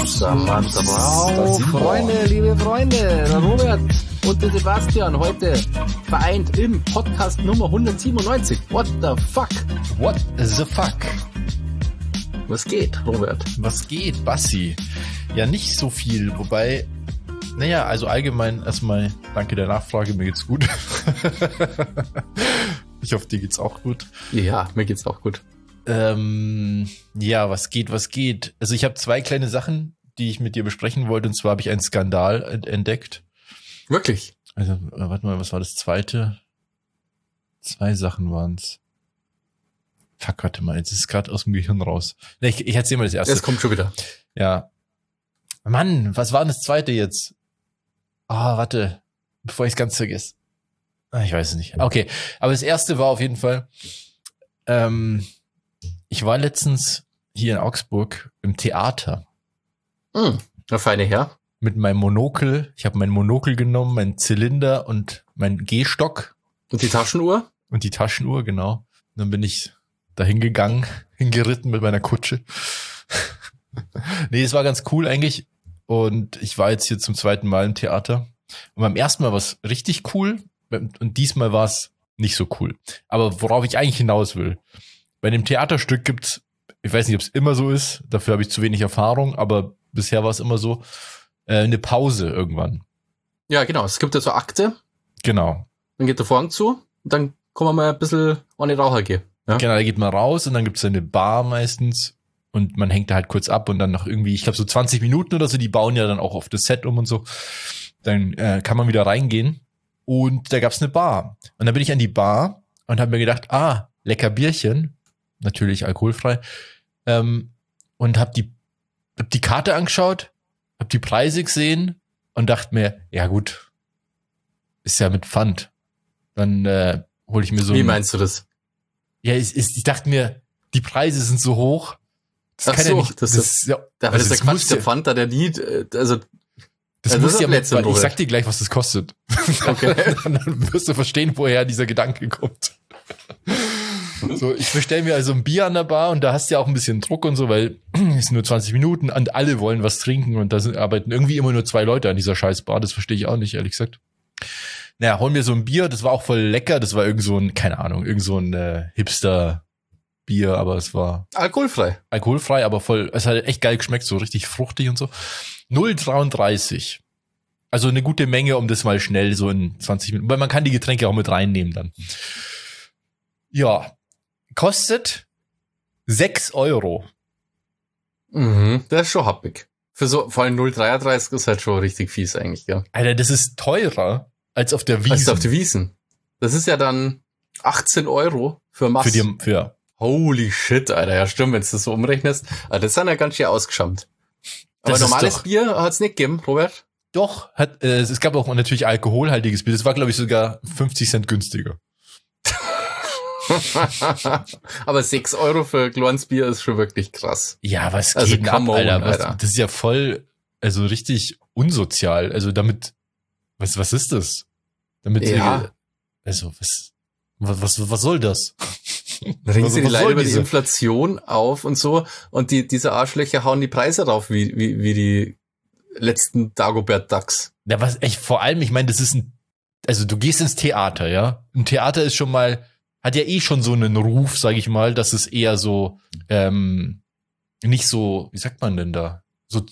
Samantha Brau, Freunde, liebe Freunde, der Robert und der Sebastian heute vereint im Podcast Nummer 197. What the fuck? What the fuck? Was geht, Robert? Was geht, Bassi? Ja, nicht so viel, wobei, naja, also allgemein erstmal danke der Nachfrage, mir geht's gut. Ich hoffe, dir geht's auch gut. Ja, mir geht's auch gut. Ja, was geht? Also ich habe zwei kleine Sachen, die ich mit dir besprechen wollte, und zwar habe ich einen Skandal entdeckt. Wirklich? Also, warte mal, was war das zweite? Zwei Sachen waren's. Fuck, warte mal, jetzt ist es gerade aus dem Gehirn raus. Ne, ich erzähl mal das erste. Es kommt schon wieder. Ja. Mann, was war denn das zweite jetzt? Warte, bevor ich es ganz vergesse. Ich weiß es nicht. Okay, aber das erste war auf jeden Fall, ich war letztens hier in Augsburg im Theater. Der feine Herr. Mit meinem Monokel. Ich habe mein Monokel genommen, meinen Zylinder und meinen Gehstock. Und die Taschenuhr? Und die Taschenuhr, genau. Und dann bin ich da hingeritten mit meiner Kutsche. Nee, es war ganz cool eigentlich. Und ich war jetzt hier zum zweiten Mal im Theater. Und beim ersten Mal war es richtig cool. Und diesmal war es nicht so cool. Aber worauf ich eigentlich hinaus will. Bei dem Theaterstück gibt's, ich weiß nicht, ob es immer so ist. Dafür habe ich zu wenig Erfahrung. Aber bisher war es immer so, eine Pause irgendwann. Ja, genau. Es gibt ja so Akte. Genau. Dann geht der Vorhang zu. Und dann kommen wir mal ein bisschen ohne Raucher gehen. Ja? Genau, da geht man raus und dann gibt's eine Bar meistens. Und man hängt da halt kurz ab und dann nach irgendwie, ich glaube so 20 Minuten oder so, die bauen ja dann auch auf das Set um und so. Dann kann man wieder reingehen. Und da gab's eine Bar. Und dann bin ich an die Bar und habe mir gedacht, lecker Bierchen. Natürlich alkoholfrei. Und hab die Karte angeschaut, hab die Preise gesehen und dachte mir, ja gut, ist ja mit Pfand. Dann hole ich mir so. Wie meinst du das? Ja, ich dachte mir, die Preise sind so hoch. Das kann ja nicht. Das ist der Quatsch, der Pfand da, der nie, also. Das muss ja mit, ich sag dir gleich, was das kostet. Okay. Dann wirst du verstehen, woher dieser Gedanke kommt. So, ich bestelle mir also ein Bier an der Bar und da hast du ja auch ein bisschen Druck und so, weil es sind nur 20 Minuten und alle wollen was trinken und da arbeiten irgendwie immer nur 2 Leute an dieser scheiß Bar. Das verstehe ich auch nicht, ehrlich gesagt. Naja, hol mir so ein Bier, das war auch voll lecker. Das war irgend so ein, keine Ahnung, irgend so ein Hipster-Bier, aber es war alkoholfrei, aber voll, es hat echt geil geschmeckt, so richtig fruchtig und so. 0,33. Also eine gute Menge, um das mal schnell so in 20 Minuten, weil man kann die Getränke auch mit reinnehmen dann. Ja, kostet 6 Euro. Mhm, das ist schon happig. Für so, vor allem 0,33 ist halt schon richtig fies eigentlich, ja. Alter, das ist teurer als auf der Wiesn. Als auf der Wiesn. Das ist ja dann 18 Euro für Mass. Für Holy shit, Alter, ja stimmt, wenn du das so umrechnest. Aber das ist ja ganz schön ausgeschammt. Aber normales Bier hat's nicht gegeben, Robert? Doch, es gab auch natürlich alkoholhaltiges Bier. Das war, glaube ich, sogar 50 Cent günstiger. Aber 6 Euro für kleines Bier ist schon wirklich krass. Ja, was geht denn ab, Alter? Das ist ja voll, also richtig unsozial. Also damit, was ist das? Damit, ja. Also, was soll das? Regen sie die Leute über die Inflation auf und so und diese Arschlöcher hauen die Preise rauf wie die letzten Dagobert Ducks. Ja, was echt, vor allem, ich meine, das ist also du gehst ins Theater, ja? Ein Theater ist schon mal, hat ja eh schon so einen Ruf, sag ich mal, dass es eher so, nicht so, wie sagt man denn da, so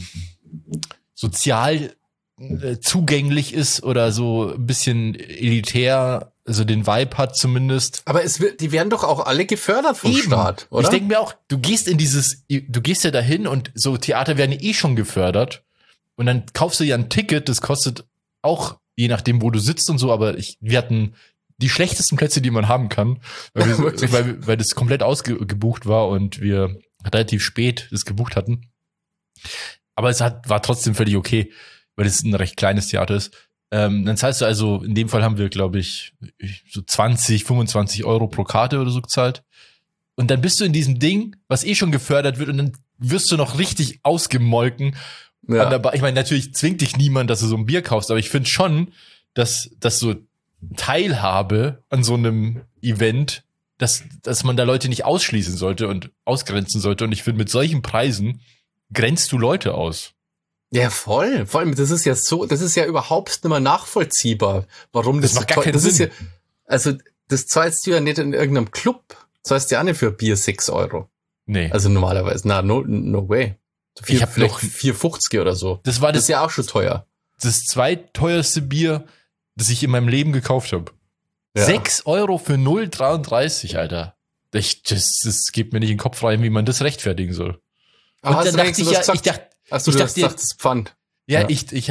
sozial zugänglich ist oder so ein bisschen elitär, also den Vibe hat zumindest. Aber die werden doch auch alle gefördert vom Staat, oder? Ich denke mir auch, du gehst ja dahin und so Theater werden eh schon gefördert und dann kaufst du ja ein Ticket, das kostet auch, je nachdem, wo du sitzt und so, aber wir hatten die schlechtesten Plätze, die man haben kann, weil das komplett ausgebucht war und wir relativ spät das gebucht hatten. Aber es war trotzdem völlig okay, weil es ein recht kleines Theater ist. Dann zahlst du also, in dem Fall haben wir, glaube ich, so 20, 25 Euro pro Karte oder so gezahlt. Und dann bist du in diesem Ding, was eh schon gefördert wird und dann wirst du noch richtig ausgemolken. Ja. Ich meine, natürlich zwingt dich niemand, dass du so ein Bier kaufst, aber ich finde schon, dass so Teilhabe an so einem Event, dass man da Leute nicht ausschließen sollte und ausgrenzen sollte. Und ich finde, mit solchen Preisen grenzt du Leute aus. Ja, voll. Vor allem, das ist ja überhaupt nicht mehr nachvollziehbar, warum das macht gar keinen Sinn. Ist ja, Sinn. also, das zahlst du ja nicht in irgendeinem Club. Zahlst du ja auch nicht für Bier 6 Euro. Nee. Also normalerweise. No way. Ich hab vielleicht noch 4,50 oder so. Das war Das ist ja auch schon teuer. das zweiteuerste Bier, das ich in meinem Leben gekauft habe. Ja. 6 Euro für 0,33, Alter. Das geht mir nicht in den Kopf rein, wie man das rechtfertigen soll. Aber Und dann dachte ich ja, Achso, du hast gesagt, das Pfand. Ja,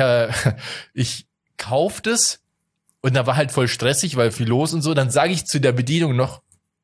ich kauf das und da war halt voll stressig, weil viel los und so. Dann sage ich zu der Bedienung noch,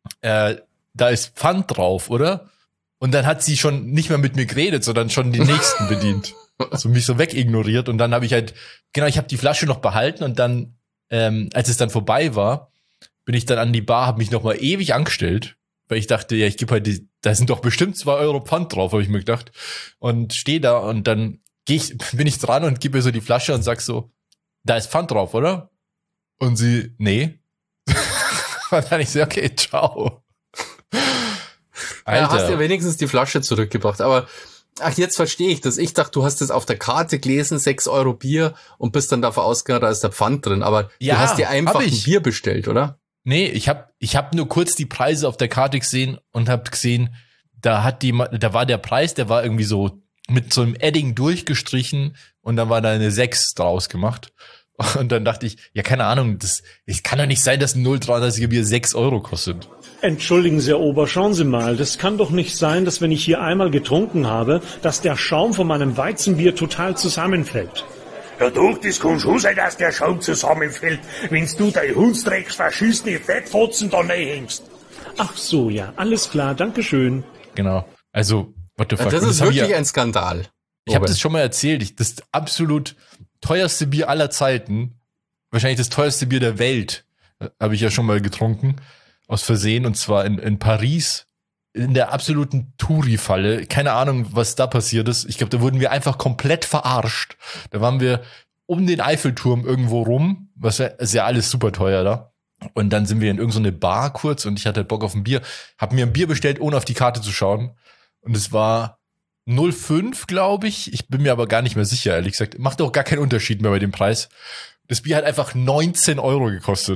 da ist Pfand drauf, oder? Und dann hat sie schon nicht mehr mit mir geredet, sondern schon den nächsten bedient. So mich so wegignoriert. Und dann habe ich halt, ich habe die Flasche noch behalten und dann, als es dann vorbei war, bin ich dann an die Bar, habe mich noch mal ewig angestellt, weil ich dachte, ja, ich gebe halt, da sind doch bestimmt 2 Euro Pfand drauf, habe ich mir gedacht. Und stehe da und dann bin ich dran und gebe ihr so die Flasche und sag so, da ist Pfand drauf, oder? Und sie, nee. Und dann ich so, okay, ciao. Alter. Ja, hast ja wenigstens die Flasche zurückgebracht, aber jetzt verstehe ich das. Ich dachte, du hast das auf der Karte gelesen, 6 Euro Bier und bist dann davon ausgegangen, da ist der Pfand drin, aber ja, du hast dir einfach ein Bier bestellt, oder? Nee, ich hab nur kurz die Preise auf der Karte gesehen und hab gesehen, da war der Preis, der war irgendwie so mit so einem Edding durchgestrichen und dann war da eine 6 draus gemacht. Und dann dachte ich, ja, keine Ahnung, es kann doch nicht sein, dass ein 0,33er Bier 6 Euro kostet. Entschuldigen Sie, Herr Ober, schauen Sie mal, das kann doch nicht sein, dass wenn ich hier einmal getrunken habe, dass der Schaum von meinem Weizenbier total zusammenfällt. Ja doch, das kann schon sein, dass der Schaum zusammenfällt, wenn du dein Hundsdrecks verschissene Fettfotzen da reinhängst. Ach so, ja, alles klar, dankeschön. Genau, also, what the fuck. Das ist wirklich ein Skandal. Ich habe das schon mal erzählt, das absolut teuerste Bier aller Zeiten, wahrscheinlich das teuerste Bier der Welt, habe ich ja schon mal getrunken, aus Versehen, und zwar in Paris, in der absoluten Touri-Falle. Keine Ahnung, was da passiert ist. Ich glaube, da wurden wir einfach komplett verarscht. Da waren wir um den Eiffelturm irgendwo rum, ist ja alles super teuer da. Und dann sind wir in irgendeine Bar kurz und ich hatte Bock auf ein Bier, habe mir ein Bier bestellt, ohne auf die Karte zu schauen. Und es war 0,5, glaube ich. Ich bin mir aber gar nicht mehr sicher, ehrlich gesagt. Macht auch gar keinen Unterschied mehr bei dem Preis. Das Bier hat einfach 19 Euro gekostet.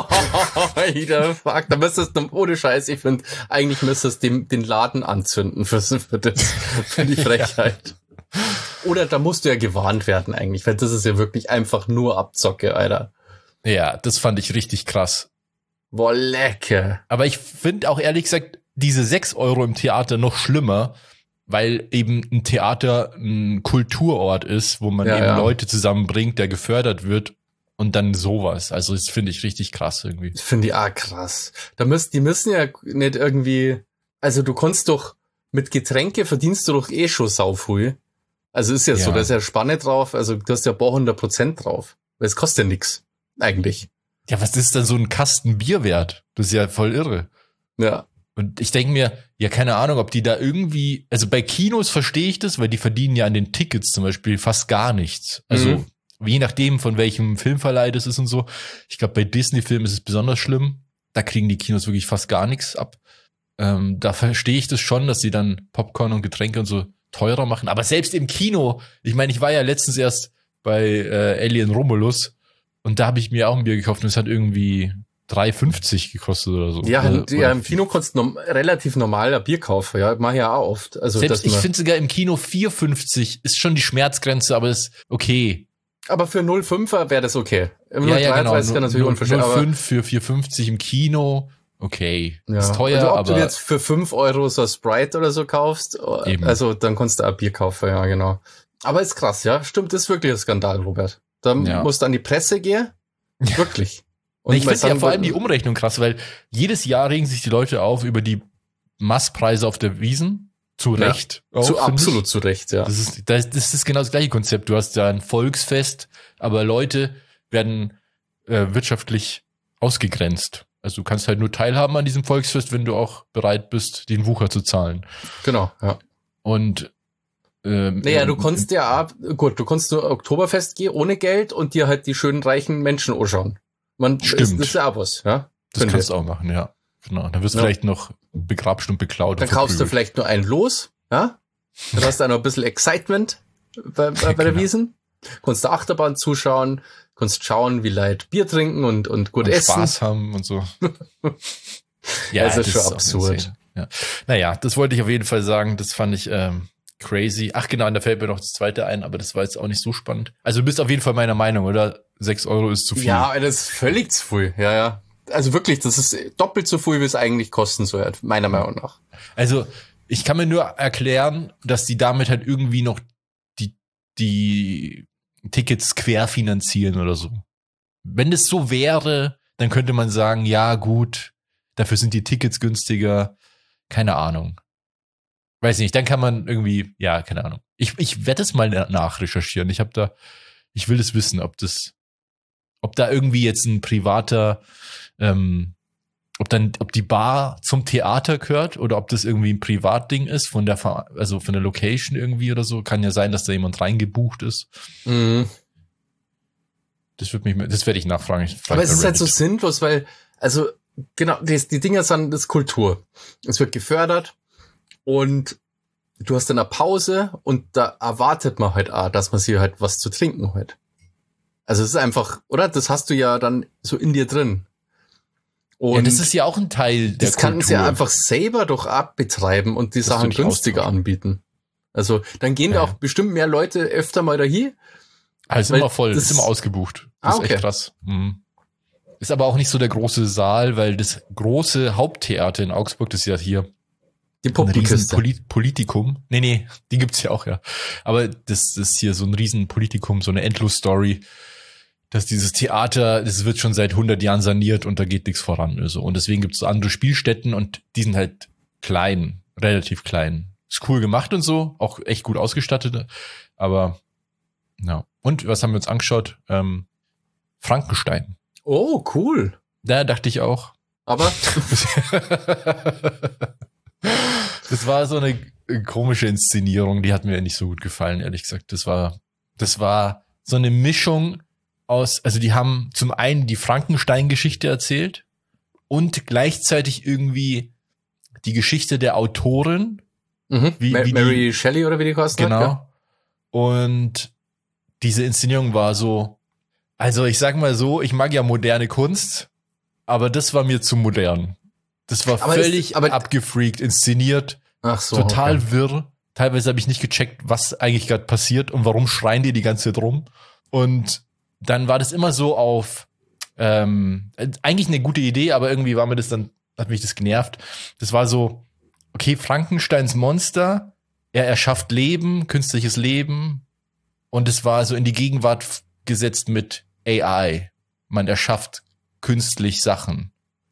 Alter, fuck, da müsstest du, ohne Scheiß, ich finde, eigentlich müsstest du den Laden anzünden für die Frechheit. Ja. Oder da musst du ja gewarnt werden eigentlich, weil das ist ja wirklich einfach nur Abzocke, Alter. Ja, das fand ich richtig krass. Boah, lecker. Aber ich finde auch ehrlich gesagt, diese 6 Euro im Theater noch schlimmer, weil eben ein Theater ein Kulturort ist, wo man Leute zusammenbringt, der gefördert wird und dann sowas. Also das finde ich richtig krass irgendwie. Das finde ich auch krass. Die müssen ja nicht irgendwie, also du kannst doch, mit Getränke verdienst du doch eh schon saufrüh. Also ist ja so, da ist ja Spanne drauf, also du hast ja ein paar 100% drauf. Weil es kostet ja nix, eigentlich. Ja, was ist dann so ein Kasten Bier wert? Das ist ja voll irre. Ja. Und ich denke mir, ja, keine Ahnung, ob die da irgendwie, also bei Kinos verstehe ich das, weil die verdienen ja an den Tickets zum Beispiel fast gar nichts. Also je nachdem, von welchem Filmverleih das ist und so. Ich glaube, bei Disney-Filmen ist es besonders schlimm. Da kriegen die Kinos wirklich fast gar nichts ab. Da verstehe ich das schon, dass sie dann Popcorn und Getränke und so teurer machen. Aber selbst im Kino, ich meine, ich war ja letztens erst bei Alien Romulus und da habe ich mir auch ein Bier gekauft und es hat irgendwie 3,50 gekostet oder so. Ja, im Kino kannst du relativ normaler Bier kaufen, ja, mach ich ja auch oft. Also selbst ich finde sogar im Kino 4,50 ist schon die Schmerzgrenze, aber ist okay. Aber für 0,5er wäre das okay. Im ja, genau. Ist natürlich unverständlich. 0,5 für 4,50 im Kino, okay. Ja. Ist teuer, also, ob aber du jetzt für 5 Euro so ein Sprite oder so kaufst, eben. Also dann kannst du auch Bier kaufen, ja, genau. Aber ist krass, ja, stimmt, das ist wirklich ein Skandal, Robert. Da musst du an die Presse gehen, wirklich. Und ich finde ja vor allem die Umrechnung krass, weil jedes Jahr regen sich die Leute auf über die Masspreise auf der Wiesn. Zu Recht. Ja, absolut zu Recht, ja. Das ist genau das gleiche Konzept. Du hast ja ein Volksfest, aber Leute werden wirtschaftlich ausgegrenzt. Also du kannst halt nur teilhaben an diesem Volksfest, wenn du auch bereit bist, den Wucher zu zahlen. Genau, ja. Und du konntest du konntest nur Oktoberfest gehen ohne Geld und dir halt die schönen reichen Menschen anschauen. Stimmt. Das ist ja auch was, ja. Das kannst du auch machen, ja. Genau. Dann wirst du vielleicht noch begrapscht und beklaut. Dann kaufst du vielleicht nur ein Los, ja. Dann hast du auch noch ein bisschen Excitement bei der Wiesn. Kannst du Achterbahn zuschauen, kannst schauen, wie Leute Bier trinken und gut essen. Spaß haben und so. Ja, das ist schon absurd. Ja. Naja, das wollte ich auf jeden Fall sagen. Das fand ich crazy. Ach genau, und da fällt mir noch das zweite ein, aber das war jetzt auch nicht so spannend. Also du bist auf jeden Fall meiner Meinung, oder? 6 € ist zu viel. Ja, das ist völlig zu viel. Ja. Also wirklich, das ist doppelt so viel, wie es eigentlich kosten soll, meiner Meinung nach. Also ich kann mir nur erklären, dass die damit halt irgendwie noch die Tickets querfinanzieren oder so. Wenn das so wäre, dann könnte man sagen, ja gut, dafür sind die Tickets günstiger. Keine Ahnung. Weiß nicht, dann kann man irgendwie, ja, keine Ahnung. Ich werde es mal nachrecherchieren. Ich will das wissen, ob da irgendwie jetzt ein privater, ob die Bar zum Theater gehört oder ob das irgendwie ein Privatding ist von der Location irgendwie oder so. Kann ja sein, dass da jemand reingebucht ist. Mhm. Das werde ich nachfragen. Aber es ist halt so sinnlos, weil, also, genau, die Dinger sind das Kultur. Es wird gefördert und du hast dann eine Pause und da erwartet man halt auch, dass man sich halt was zu trinken hat. Also es ist einfach, oder? Das hast du ja dann so in dir drin. Und ja, das ist ja auch ein Teil der Kultur. Das kann es ja einfach selber doch abbetreiben und die Sachen günstiger anbieten. Also dann gehen da auch bestimmt mehr Leute öfter mal dahin. Also ist immer voll, ist immer ausgebucht. Das ist echt krass. Mhm. Ist aber auch nicht so der große Saal, weil das große Haupttheater in Augsburg, das ist ja hier die Publikumkiste. Politikum. Nee, die gibt's ja auch, ja. Aber das ist hier so ein riesen Politikum, so eine Endlos-Story, dass dieses Theater, das wird schon seit 100 Jahren saniert und da geht nichts voran. Also. Und deswegen gibt's so andere Spielstätten und die sind halt klein, relativ klein. Ist cool gemacht und so, auch echt gut ausgestattet, aber ja. Und was haben wir uns angeschaut? Frankenstein. Oh, cool. Da dachte ich auch. Aber das war so eine komische Inszenierung, die hat mir nicht so gut gefallen, ehrlich gesagt. Das war so eine Mischung aus, also die haben zum einen die Frankenstein-Geschichte erzählt und gleichzeitig irgendwie die Geschichte der Autorin. Wie Mary Shelley oder wie die heißt. Genau. Ja. Und diese Inszenierung war so, also ich sag mal so, ich mag ja moderne Kunst, aber das war mir zu modern. Das war völlig abgefreakt, inszeniert, ach so, total wirr. Teilweise habe ich nicht gecheckt, was eigentlich gerade passiert und warum schreien die ganze Zeit rum. Und dann war das immer so auf, eigentlich eine gute Idee, aber irgendwie hat mich das genervt. Das war so, okay, Frankensteins Monster, er erschafft Leben, künstliches Leben und es war so in die Gegenwart gesetzt mit AI. Man erschafft künstlich Sachen.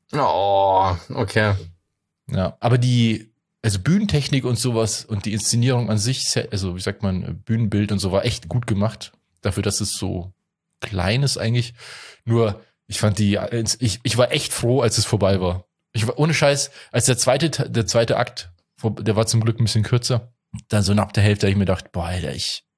Oh, okay. Ja, aber also Bühnentechnik und sowas und die Inszenierung an sich, also wie sagt man, Bühnenbild und so war echt gut gemacht. Dafür, dass es so klein ist eigentlich. Nur, ich fand ich war echt froh, als es vorbei war. Ich war ohne Scheiß, als der zweite Akt, der war zum Glück ein bisschen kürzer, dann so nach der Hälfte habe ich mir gedacht, boah, Alter,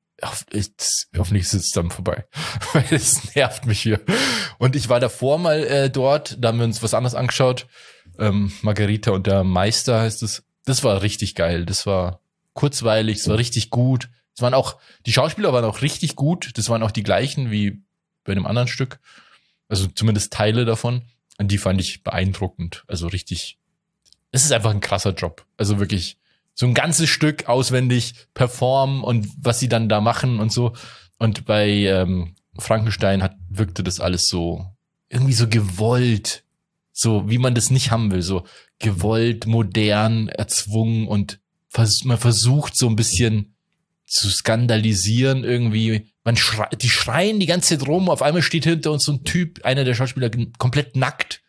hoffentlich ist es dann vorbei. Weil es nervt mich hier. Und ich war davor mal dort, da haben wir uns was anderes angeschaut. Margarita und der Meister heißt es. Das war richtig geil. Das war kurzweilig, es war richtig gut. Die Schauspieler waren auch richtig gut. Das waren auch die gleichen wie bei einem anderen Stück. Also zumindest Teile davon. Und die fand ich beeindruckend. Also richtig, es ist einfach ein krasser Job. Also wirklich so ein ganzes Stück auswendig performen und was sie dann da machen und so. Und bei Frankenstein wirkte das alles so, irgendwie so gewollt. So, wie man das nicht haben will. So gewollt, modern, erzwungen und man versucht so ein bisschen zu skandalisieren irgendwie. Die schreien die ganze Zeit rum. Auf einmal steht hinter uns so ein Typ, einer der Schauspieler, komplett nackt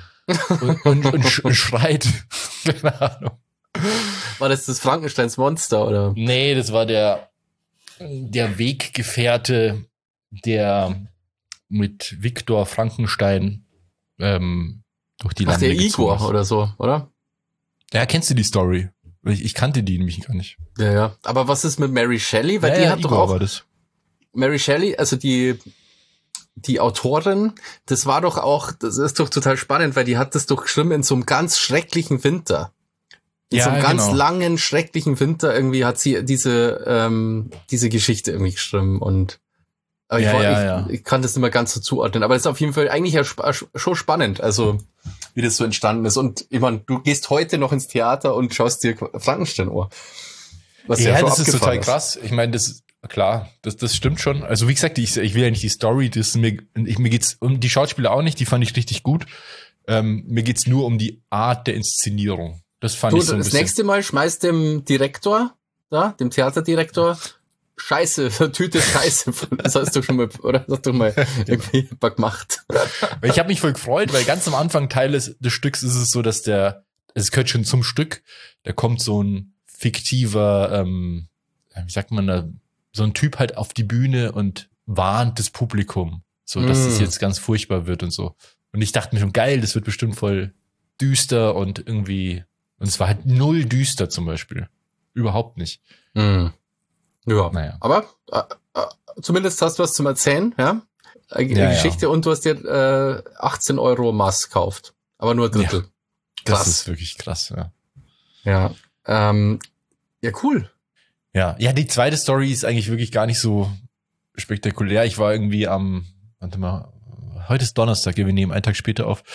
und schreit. Keine Ahnung. War das Frankensteins Monster, oder? Nee, das war der Weggefährte, der mit Viktor Frankenstein durch die Lande der Igor oder so, oder? Ja, kennst du die Story? Ich kannte die nämlich gar nicht. Ja. Aber was ist mit Mary Shelley? Weil die hat Igor doch auch... War das. Mary Shelley, also die Autorin, das ist doch total spannend, weil die hat das doch geschrieben in so einem ganz schrecklichen Winter. In so einem ganz langen, schrecklichen Winter irgendwie hat sie diese Geschichte irgendwie geschrieben und ich kann das nicht mehr ganz so zuordnen, aber es ist auf jeden Fall eigentlich schon spannend, also wie das so entstanden ist. Und ich meine, du gehst heute noch ins Theater und schaust dir Frankenstein an. Was ja schon das ist total krass. Ich meine, das klar, das stimmt schon. Also wie gesagt, ich will ja nicht die Story, mir geht's um die Schauspieler auch nicht, die fand ich richtig gut. Mir geht's nur um die Art der Inszenierung. Das fand ich so ein bisschen. Das nächste Mal schmeißt dem Theaterdirektor, Scheiße, Tüte Scheiße. Das hast du schon mal, oder? Das hast du mal irgendwie gemacht. Ich habe mich voll gefreut, weil ganz am Anfang Teil des Stücks ist es so, dass es gehört schon zum Stück, da kommt so ein fiktiver, wie sagt man da, so ein Typ halt auf die Bühne und warnt das Publikum, so dass es jetzt ganz furchtbar wird und so. Und ich dachte mir schon, geil, das wird bestimmt voll düster und irgendwie, und es war halt null düster zum Beispiel. Überhaupt nicht. Ja, naja. Aber zumindest hast du was zum Erzählen, ja? Geschichte und du hast dir 18 € Maß gekauft. Aber nur ein Drittel. Ja, das ist wirklich krass, ja. Ja, ja, cool. Ja, die zweite Story ist eigentlich wirklich gar nicht so spektakulär. Ich war irgendwie heute ist Donnerstag, wir nehmen einen Tag später auf.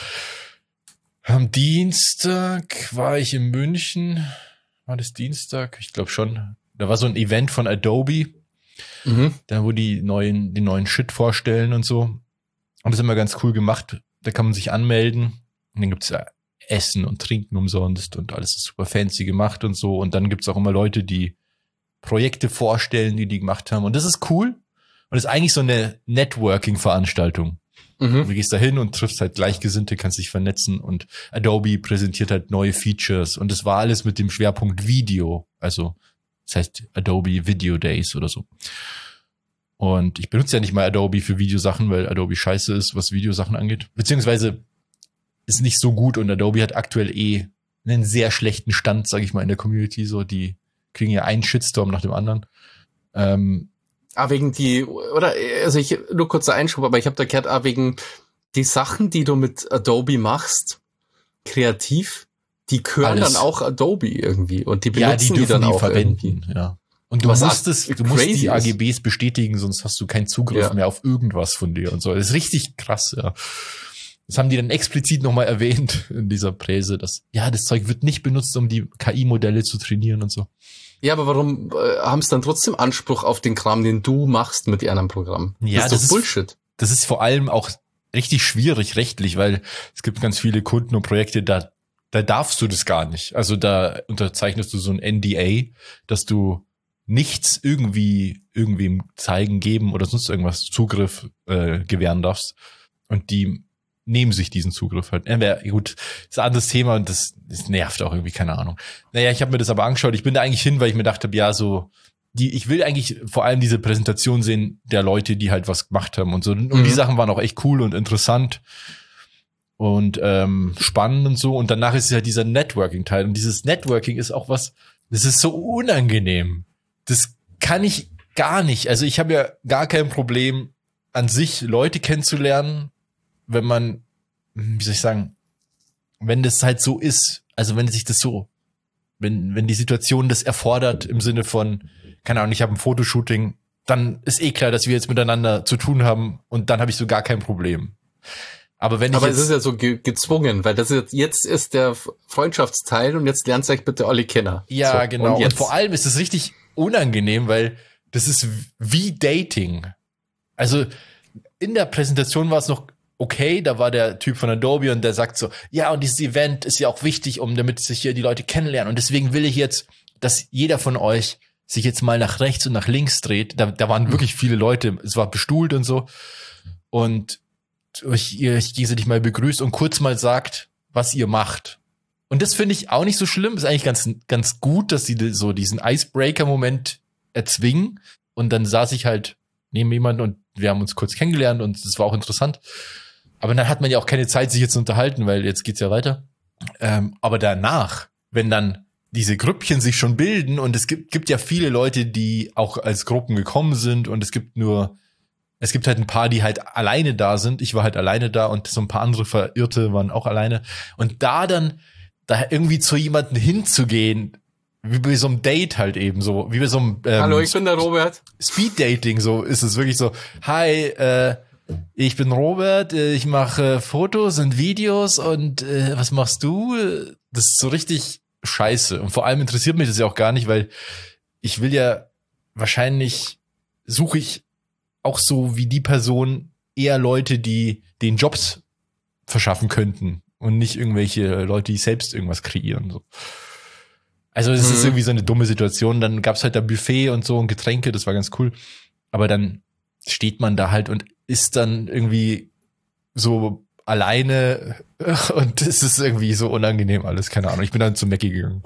Am Dienstag war ich in München. War das Dienstag? Ich glaube schon. Da war so ein Event von Adobe, da wo die neuen Shit vorstellen und so. Und das ist immer ganz cool gemacht. Da kann man sich anmelden und dann gibt's ja Essen und Trinken umsonst und alles ist super fancy gemacht und so. Und dann gibt's auch immer Leute, die Projekte vorstellen, die gemacht haben. Und das ist cool. Und das ist eigentlich so eine Networking-Veranstaltung. Du gehst da hin und triffst halt Gleichgesinnte, kannst dich vernetzen und Adobe präsentiert halt neue Features. Und das war alles mit dem Schwerpunkt Video. Also das heißt Adobe Video Days oder so. Und ich benutze ja nicht mal Adobe für Videosachen, weil Adobe scheiße ist, was Videosachen angeht. Beziehungsweise ist nicht so gut und Adobe hat aktuell einen sehr schlechten Stand, sage ich mal, in der Community. So, die kriegen ja einen Shitstorm nach dem anderen. Wegen nur kurzer Einschub, aber ich habe da gehört, wegen die Sachen, die du mit Adobe machst, kreativ, die gehören dann auch Adobe irgendwie und die benutzen die dann auch verwenden, irgendwie. Ja. Und du musst die AGBs bestätigen, sonst hast du keinen Zugriff mehr auf irgendwas von dir und so. Das ist richtig krass, ja. Das haben die dann explizit nochmal erwähnt in dieser Präse, dass, das Zeug wird nicht benutzt, um die KI-Modelle zu trainieren und so. Ja, aber warum haben es dann trotzdem Anspruch auf den Kram, den du machst mit einem Programm? Ja, das ist doch Bullshit. Das ist vor allem auch richtig schwierig rechtlich, weil es gibt ganz viele Kunden und Projekte, da darfst du das gar nicht. Also da unterzeichnest du so ein NDA, dass du nichts irgendwem zeigen, geben oder sonst irgendwas Zugriff gewähren darfst. Und die nehmen sich diesen Zugriff halt. Gut, ist ein anderes Thema und das nervt auch irgendwie, keine Ahnung. Naja, ich habe mir das aber angeschaut. Ich bin da eigentlich hin, weil ich mir dachte, ich will eigentlich vor allem diese Präsentation sehen der Leute, die halt was gemacht haben und so. Und die Sachen waren auch echt cool und interessant und spannend und so. Und danach ist es halt dieser Networking-Teil. Und dieses Networking ist auch das ist so unangenehm. Das kann ich gar nicht. Also ich habe ja gar kein Problem, an sich Leute kennenzulernen, wenn man, wie soll ich sagen, wenn das halt so ist, also wenn sich das so, wenn die Situation das erfordert im Sinne von, keine Ahnung, ich habe ein Fotoshooting, dann ist klar, dass wir jetzt miteinander zu tun haben und dann habe ich so gar kein Problem. Aber es ist ja so gezwungen, weil jetzt ist der Freundschaftsteil und jetzt lernt euch bitte alle kennen. Ja, so, genau. Und vor allem ist es richtig unangenehm, weil das ist wie Dating. Also in der Präsentation war es noch okay, da war der Typ von Adobe und der sagt so, ja, und dieses Event ist ja auch wichtig, damit sich hier die Leute kennenlernen. Und deswegen will ich jetzt, dass jeder von euch sich jetzt mal nach rechts und nach links dreht. Da waren wirklich viele Leute, es war bestuhlt und so. Und euch gegenseitig mal begrüßt und kurz mal sagt, was ihr macht. Und das finde ich auch nicht so schlimm. Ist eigentlich ganz, ganz gut, dass sie so diesen Icebreaker-Moment erzwingen. Und dann saß ich halt neben jemanden und wir haben uns kurz kennengelernt und das war auch interessant. Aber dann hat man ja auch keine Zeit, sich jetzt zu unterhalten, weil jetzt geht's ja weiter. Aber danach, wenn dann diese Grüppchen sich schon bilden und es gibt ja viele Leute, die auch als Gruppen gekommen sind und es gibt halt ein paar, die halt alleine da sind. Ich war halt alleine da und so ein paar andere Verirrte waren auch alleine. Und da dann da irgendwie zu jemandem hinzugehen, wie bei so einem Date halt eben so, wie bei so einem Hallo, ich bin der Robert. Speed-Dating, so ist es wirklich so, hi, ich bin Robert, ich mache Fotos und Videos und was machst du? Das ist so richtig scheiße. Und vor allem interessiert mich das ja auch gar nicht, weil ich will ja, wahrscheinlich suche ich auch so wie die Person eher Leute, die den Jobs verschaffen könnten und nicht irgendwelche Leute, die selbst irgendwas kreieren. So. Also es ist irgendwie so eine dumme Situation. Dann gab's halt da Buffet und so und Getränke, das war ganz cool. Aber dann steht man da halt und ist dann irgendwie so alleine und es ist irgendwie so unangenehm alles, keine Ahnung. Ich bin dann zu Mackie gegangen.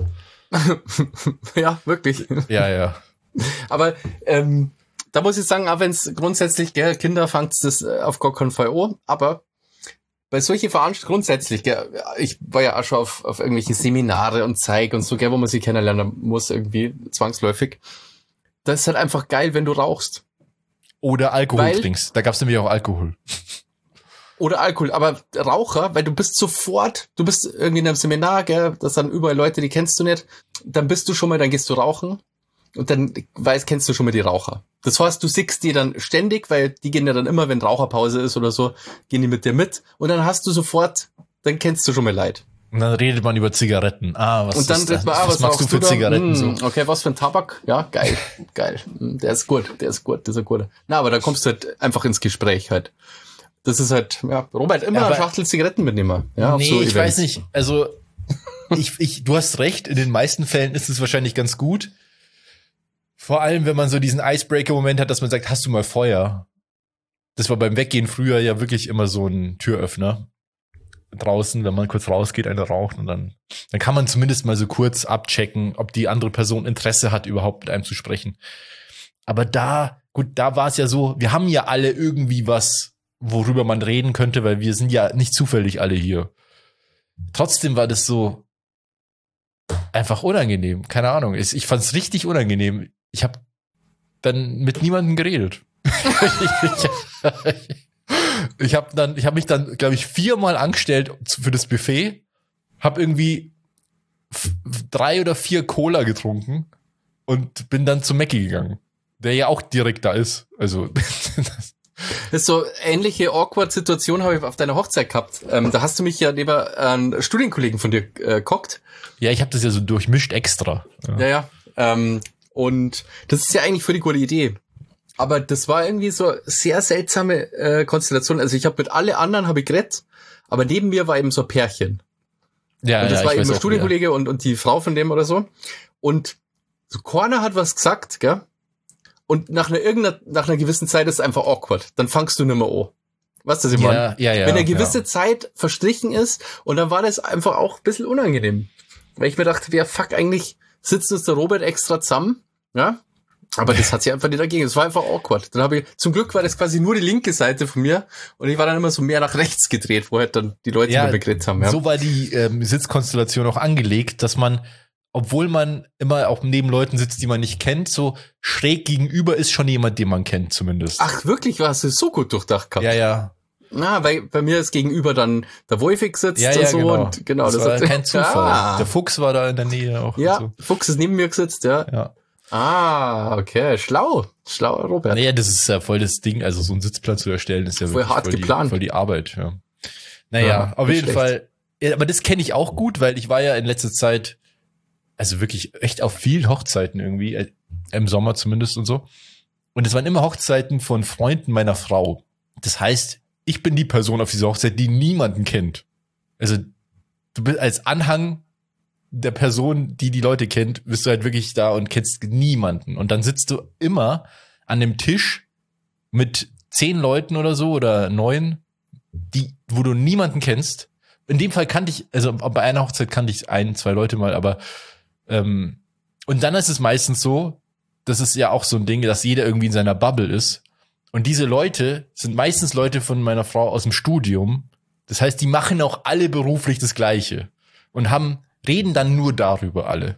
Ja, wirklich. Ja. Aber da muss ich sagen, auch wenn es grundsätzlich, gell, Kinder fangt das auf gar keinen Fall an, aber bei solchen Veranstaltungen grundsätzlich, gell, ich war ja auch schon auf irgendwelche Seminare und Zeig und so, gell, wo man sich kennenlernen muss, irgendwie zwangsläufig. Das ist halt einfach geil, wenn du rauchst. Oder Alkohol trinkst. Da gab's nämlich auch Alkohol. Oder Alkohol, aber Raucher, weil du bist irgendwie in einem Seminar, gell, das sind überall Leute, die kennst du nicht, dann gehst du rauchen und dann kennst du schon mal die Raucher. Das heißt, du siehst die dann ständig, weil die gehen ja dann immer, wenn Raucherpause ist oder so, gehen die mit dir mit und dann dann kennst du schon mal Leid. Und dann redet man über Zigaretten. Und dann redet man, was machst du für Zigaretten? So? Okay, was für ein Tabak? Ja, geil. Der ist gut, das ist ein guter. Na, aber da kommst du halt einfach ins Gespräch halt. Das ist halt, ja, Robert, immer eine Schachtel Zigaretten mitnehmen. Ja, nee, so ich weiß nicht. Also, du hast recht, in den meisten Fällen ist es wahrscheinlich ganz gut. Vor allem, wenn man so diesen Icebreaker-Moment hat, dass man sagt, hast du mal Feuer? Das war beim Weggehen früher ja wirklich immer so ein Türöffner. Draußen, wenn man kurz rausgeht, eine raucht und dann kann man zumindest mal so kurz abchecken, ob die andere Person Interesse hat, überhaupt mit einem zu sprechen. Aber da war es ja so, wir haben ja alle irgendwie was, worüber man reden könnte, weil wir sind ja nicht zufällig alle hier. Trotzdem war das so einfach unangenehm. Keine Ahnung. Ich fand es richtig unangenehm. Ich habe dann mit niemandem geredet. Ich habe mich dann, glaube ich, 4-mal angestellt für das Buffet, habe irgendwie 3 oder 4 Cola getrunken und bin dann zu Mackie gegangen, der ja auch direkt da ist. Also das ist so ähnliche awkward-Situation habe ich auf deiner Hochzeit gehabt. Da hast du mich ja neben einen Studienkollegen von dir gehockt. Ja, ich habe das ja so durchmischt extra. Ja. Und das ist ja eigentlich für die gute Idee. Aber das war irgendwie so sehr seltsame Konstellation. Also ich habe mit alle anderen geredet, aber neben mir war eben so ein Pärchen. Ja, und das war eben ein Studienkollege ja. und die Frau von dem oder so. Und so keiner hat was gesagt, gell? Und nach einer gewissen Zeit ist es einfach awkward. Dann fangst du nicht mehr an. Weißt du, was ich meine? Ja, wenn eine gewisse Zeit verstrichen ist und dann war das einfach auch ein bisschen unangenehm. Weil ich mir dachte, eigentlich sitzt uns der Robert extra zusammen, ja? Aber das hat sich einfach nicht dagegen. Es war einfach awkward. Zum Glück war das quasi nur die linke Seite von mir und ich war dann immer so mehr nach rechts gedreht, wo halt dann die Leute mit mir geredet haben. Ja. So war die Sitzkonstellation auch angelegt, dass man, obwohl man immer auch neben Leuten sitzt, die man nicht kennt, so schräg gegenüber ist schon jemand, den man kennt zumindest. Ach, wirklich? Hast du so gut durchdacht gehabt? Ja. Na, weil bei mir ist gegenüber dann der Wolfig sitzt und so. Genau. Und genau, das war kein Zufall. Ja. Der Fuchs war da in der Nähe auch. Ja, so. Fuchs ist neben mir gesetzt, ja. Okay, schlau, Robert. Naja, das ist ja voll das Ding, also so einen Sitzplatz zu erstellen, ist ja voll hart geplant. Voll die Arbeit, ja. Naja, auf jeden Fall. Ja, aber das kenne ich auch gut, weil ich war ja in letzter Zeit, also wirklich echt auf vielen Hochzeiten irgendwie, im Sommer zumindest und so. Und es waren immer Hochzeiten von Freunden meiner Frau. Das heißt, ich bin die Person auf dieser Hochzeit, die niemanden kennt. Also du bist als Anhang der Person, die Leute kennt, bist du halt wirklich da und kennst niemanden. Und dann sitzt du immer an dem Tisch mit 10 Leuten oder so oder 9, wo du niemanden kennst. In dem Fall bei einer Hochzeit kannte ich 1, 2 Leute mal, aber und dann ist es meistens so, das ist ja auch so ein Ding, dass jeder irgendwie in seiner Bubble ist. Und diese Leute sind meistens Leute von meiner Frau aus dem Studium. Das heißt, die machen auch alle beruflich das Gleiche und reden dann nur darüber alle.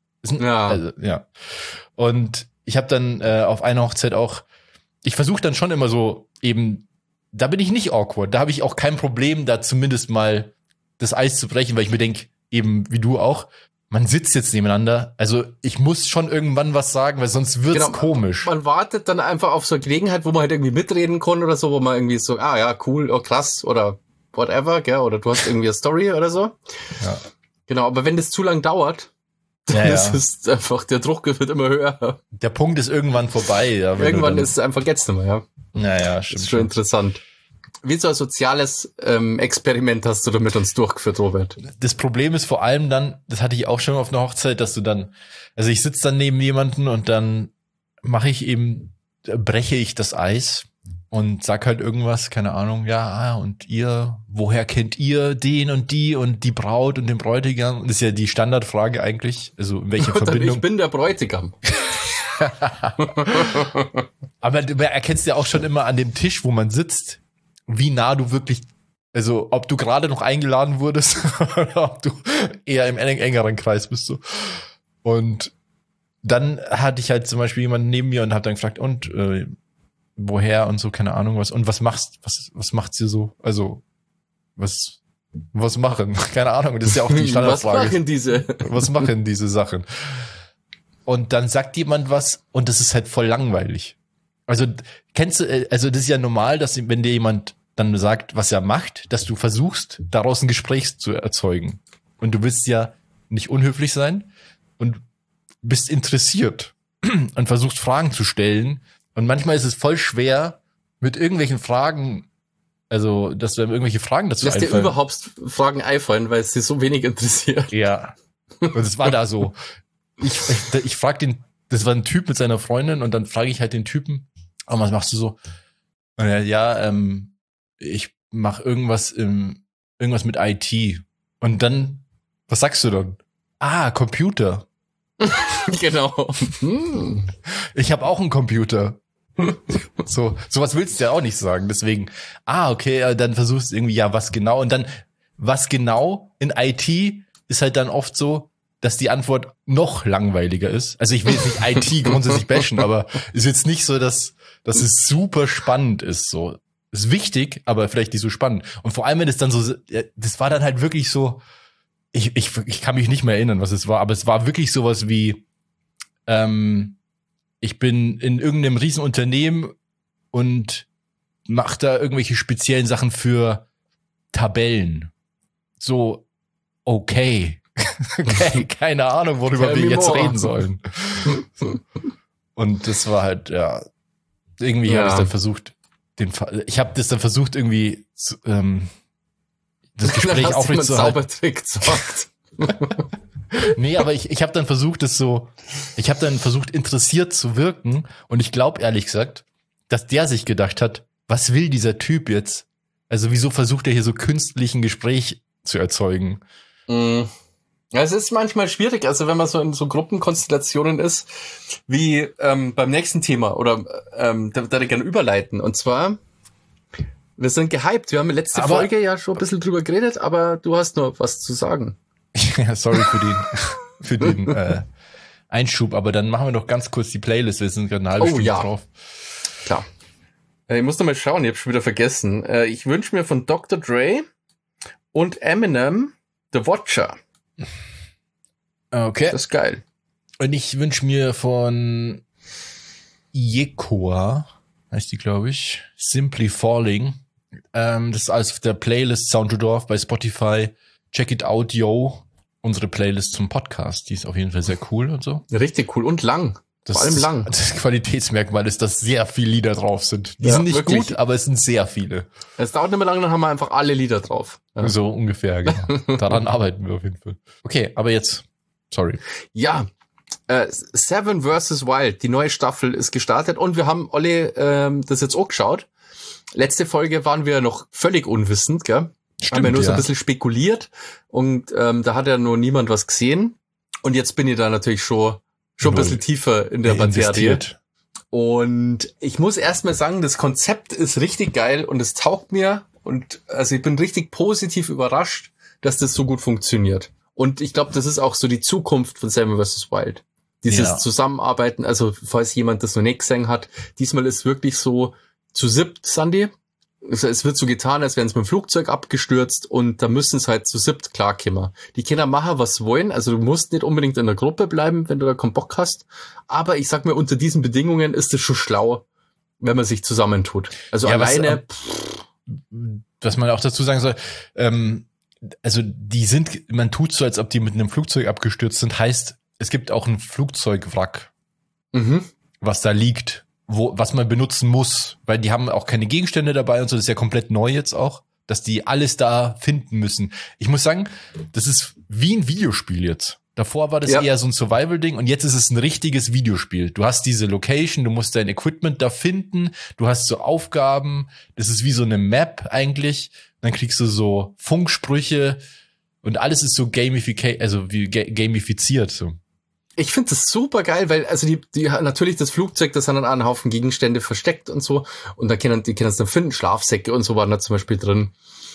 Ja. Und ich habe dann auf einer Hochzeit auch, ich versuche dann schon immer so eben, da bin ich nicht awkward, da habe ich auch kein Problem, da zumindest mal das Eis zu brechen, weil ich mir denke, eben wie du auch, man sitzt jetzt nebeneinander, also ich muss schon irgendwann was sagen, weil sonst wird's komisch. Man wartet dann einfach auf so eine Gelegenheit, wo man halt irgendwie mitreden kann oder so, wo man irgendwie so, ja, cool, oh krass oder whatever, gell, oder du hast irgendwie eine Story oder so. Ja. Genau, aber wenn das zu lang dauert, das ist einfach, der Druck wird immer höher. Der Punkt ist irgendwann vorbei. Ja, irgendwann ist es einfach, geht's nicht mehr, ja. Naja, stimmt. Das ist schon interessant. Wie so ein soziales Experiment hast du da mit uns durchgeführt, Robert? Das Problem ist vor allem dann, das hatte ich auch schon auf einer Hochzeit, dass du dann, also ich sitze dann neben jemanden und dann breche ich das Eis und sag halt irgendwas, keine Ahnung, und ihr, woher kennt ihr den und die Braut und den Bräutigam? Und das ist ja die Standardfrage eigentlich, also in welcher Verbindung. Ich bin der Bräutigam. Aber du erkennst ja auch schon immer an dem Tisch, wo man sitzt, wie nah du wirklich, also ob du gerade noch eingeladen wurdest oder ob du eher im engeren Kreis bist. So. Und dann hatte ich halt zum Beispiel jemanden neben mir und habe dann gefragt, und woher und so, keine Ahnung was. Und was macht sie so? Also, was machen? Keine Ahnung, das ist ja auch die Standardfrage. Was machen diese Sachen? Und dann sagt jemand was und das ist halt voll langweilig. Also, das ist ja normal, dass wenn dir jemand dann sagt, was er macht, dass du versuchst, daraus ein Gespräch zu erzeugen. Und du willst ja nicht unhöflich sein und bist interessiert und versuchst Fragen zu stellen. Und manchmal ist es voll schwer, mit irgendwelchen Fragen, also, dass du irgendwelche Fragen dazu einfallen. Lässt dir überhaupt Fragen einfallen, weil es dir so wenig interessiert. Ja. Und es war da so. Ich frag den, das war ein Typ mit seiner Freundin und dann frage ich halt den Typen, was machst du so? Und er, ich mache irgendwas mit IT. Und dann, was sagst du dann? Computer. Genau. Ich habe auch einen Computer. Sowas willst du ja auch nicht sagen. Deswegen, okay, dann versuchst du irgendwie, was genau. Und dann, was genau in IT ist halt dann oft so, dass die Antwort noch langweiliger ist. Also ich will jetzt nicht IT grundsätzlich bashen, aber ist jetzt nicht so, dass es super spannend ist. So, ist wichtig, aber vielleicht nicht so spannend. Und vor allem, wenn es dann so, das war dann halt wirklich so, ich kann mich nicht mehr erinnern, was es war, aber es war wirklich sowas wie, ich bin in irgendeinem Riesenunternehmen und mache da irgendwelche speziellen Sachen für Tabellen. So, okay, keine Ahnung, worüber wir jetzt reden sollen. Und das war halt, irgendwie habe ich dann versucht, irgendwie das Gespräch aufrechtzuerhalten. Zaubertrick gesagt. Nee, aber ich habe dann versucht, interessiert zu wirken und ich glaube ehrlich gesagt, dass der sich gedacht hat, was will dieser Typ jetzt? Also wieso versucht er hier so künstlich ein Gespräch zu erzeugen? Ja, es ist manchmal schwierig, also wenn man so in so Gruppenkonstellationen ist, wie beim nächsten Thema oder da würde ich gerne überleiten. Und zwar, wir sind gehypt. Wir haben letzte Folge ja schon ein bisschen drüber geredet, aber du hast noch was zu sagen. Ja, sorry für den Einschub, aber dann machen wir doch ganz kurz die Playlist. Wir sind gerade eine halbe Stunde drauf. Klar. Ich muss noch mal schauen, ich habe schon wieder vergessen. Ich wünsche mir von Dr. Dre und Eminem The Watcher. Okay. Das ist geil. Und ich wünsche mir von Yekoa, heißt die, glaube ich, Simply Falling. Das ist alles auf der Playlist Sound to Dorf bei Spotify. Check it out, yo. Unsere Playlist zum Podcast, die ist auf jeden Fall sehr cool und so. Richtig cool und lang. Vor allem lang. Das Qualitätsmerkmal ist, dass sehr viele Lieder drauf sind. Die sind nicht wirklich gut, aber es sind sehr viele. Es dauert nicht mehr lange, dann haben wir einfach alle Lieder drauf. Ja. So ungefähr, genau. Daran arbeiten wir auf jeden Fall. Okay, aber jetzt, sorry. Ja, Seven vs. Wild, die neue Staffel ist gestartet und wir haben alle das jetzt auch geschaut. Letzte Folge waren wir noch völlig unwissend, gell? Stimmt, haben wir nur so ein bisschen spekuliert und da hat ja nur niemand was gesehen. Und jetzt bin ich da natürlich schon ein bisschen tiefer in der Materie. Und ich muss erstmal sagen, das Konzept ist richtig geil und es taugt mir. Und also ich bin richtig positiv überrascht, dass das so gut funktioniert. Und ich glaube, das ist auch so die Zukunft von Seven vs. Wild. Dieses Zusammenarbeiten, also falls jemand das noch nicht gesehen hat, diesmal ist wirklich so zu siebt, Sandy, es wird so getan, als wären sie mit dem Flugzeug abgestürzt und da müssen sie halt zu siebt klarkommen. Die Kinder machen, was wollen, also du musst nicht unbedingt in der Gruppe bleiben, wenn du da keinen Bock hast, aber ich sag mir, unter diesen Bedingungen ist es schon schlau, wenn man sich zusammentut. Also alleine... Was man auch dazu sagen soll, also man tut so, als ob die mit einem Flugzeug abgestürzt sind, heißt, es gibt auch ein Flugzeugwrack, was da liegt, was man benutzen muss, weil die haben auch keine Gegenstände dabei und so, das ist ja komplett neu jetzt auch, dass die alles da finden müssen. Ich muss sagen, das ist wie ein Videospiel jetzt. Davor war das eher so ein Survival-Ding und jetzt ist es ein richtiges Videospiel. Du hast diese Location, du musst dein Equipment da finden, du hast so Aufgaben, das ist wie so eine Map eigentlich, dann kriegst du so Funksprüche und alles ist so gamifiziert so. Ich finde das super geil, weil also die natürlich das Flugzeug, das sind dann einen Haufen Gegenstände versteckt und so und da können es dann finden, Schlafsäcke und so waren da zum Beispiel drin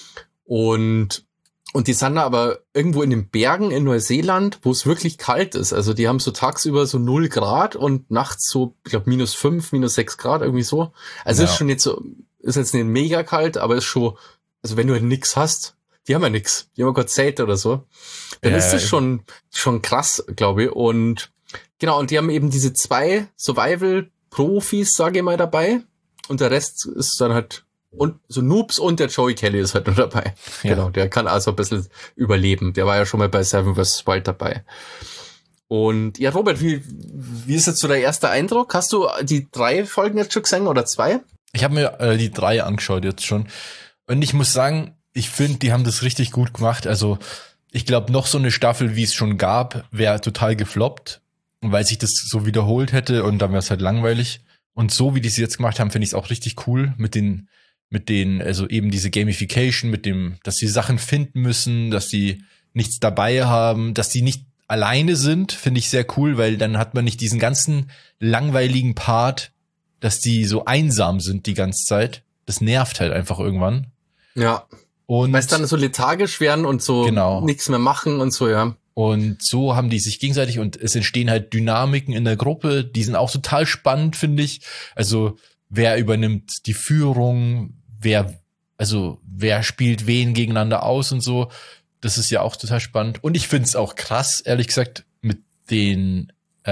und die sind da aber irgendwo in den Bergen in Neuseeland, wo es wirklich kalt ist. Also die haben so tagsüber so 0 Grad und nachts so, ich glaube, -5, -6 Grad, irgendwie so. Also ist schon nicht so, ist jetzt nicht mega kalt, aber ist schon, also wenn du halt nix hast, die haben ja nix, die haben ja kein Zelt oder so, dann ist das schon krass, glaube ich. Und genau, und die haben eben diese 2 Survival-Profis, sage ich mal, dabei. Und der Rest ist dann halt und so Noobs und der Joey Kelly ist halt noch dabei. Ja. Genau, der kann also ein bisschen überleben. Der war ja schon mal bei Seven vs. Wild dabei. Und ja, Robert, wie ist jetzt so der erste Eindruck? Hast du die 3 Folgen jetzt schon gesehen oder 2? Ich habe mir die 3 angeschaut jetzt schon. Und ich muss sagen, ich finde, die haben das richtig gut gemacht. Also ich glaube, noch so eine Staffel, wie es schon gab, wäre total gefloppt, weil sich das so wiederholt hätte und dann wäre es halt langweilig. Und so, wie die es jetzt gemacht haben, finde ich es auch richtig cool mit den, also eben diese Gamification, mit dem, dass sie Sachen finden müssen, dass sie nichts dabei haben, dass die nicht alleine sind, finde ich sehr cool, weil dann hat man nicht diesen ganzen langweiligen Part, dass die so einsam sind die ganze Zeit. Das nervt halt einfach irgendwann. Ja. Und weil es dann so lethargisch werden und so nichts mehr machen und so, ja. Und so haben die sich gegenseitig und es entstehen halt Dynamiken in der Gruppe, die sind auch total spannend, finde ich. Also wer übernimmt die Führung, wer spielt wen gegeneinander aus und so. Das ist ja auch total spannend. Und ich finde es auch krass, ehrlich gesagt, mit dem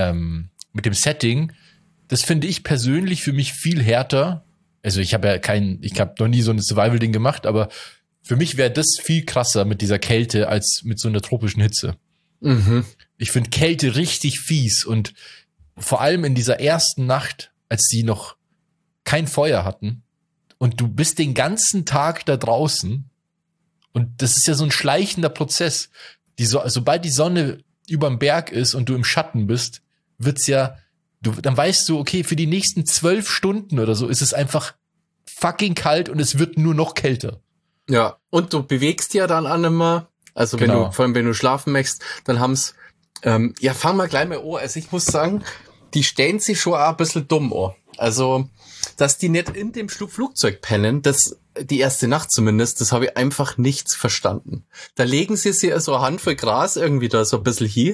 Setting. Das finde ich persönlich für mich viel härter. Also ich habe noch nie so ein Survival-Ding gemacht, aber für mich wäre das viel krasser mit dieser Kälte als mit so einer tropischen Hitze. Mhm. Ich finde Kälte richtig fies und vor allem in dieser ersten Nacht, als sie noch kein Feuer hatten und du bist den ganzen Tag da draußen und das ist ja so ein schleichender Prozess. Sobald die Sonne überm Berg ist und du im Schatten bist, wird's ja, dann weißt du, okay, für die nächsten 12 Stunden oder so ist es einfach fucking kalt und es wird nur noch kälter. Ja, und du bewegst ja dann auch nicht mehr. Also vor allem wenn du schlafen möchtest, dann haben's, fangen wir gleich mal an. Also ich muss sagen, die stellen sich schon auch ein bisschen dumm an. Also, dass die nicht in dem Flugzeug pennen, die erste Nacht zumindest, das habe ich einfach nicht verstanden. Da legen sie sich so eine Handvoll Gras irgendwie da so ein bisschen hin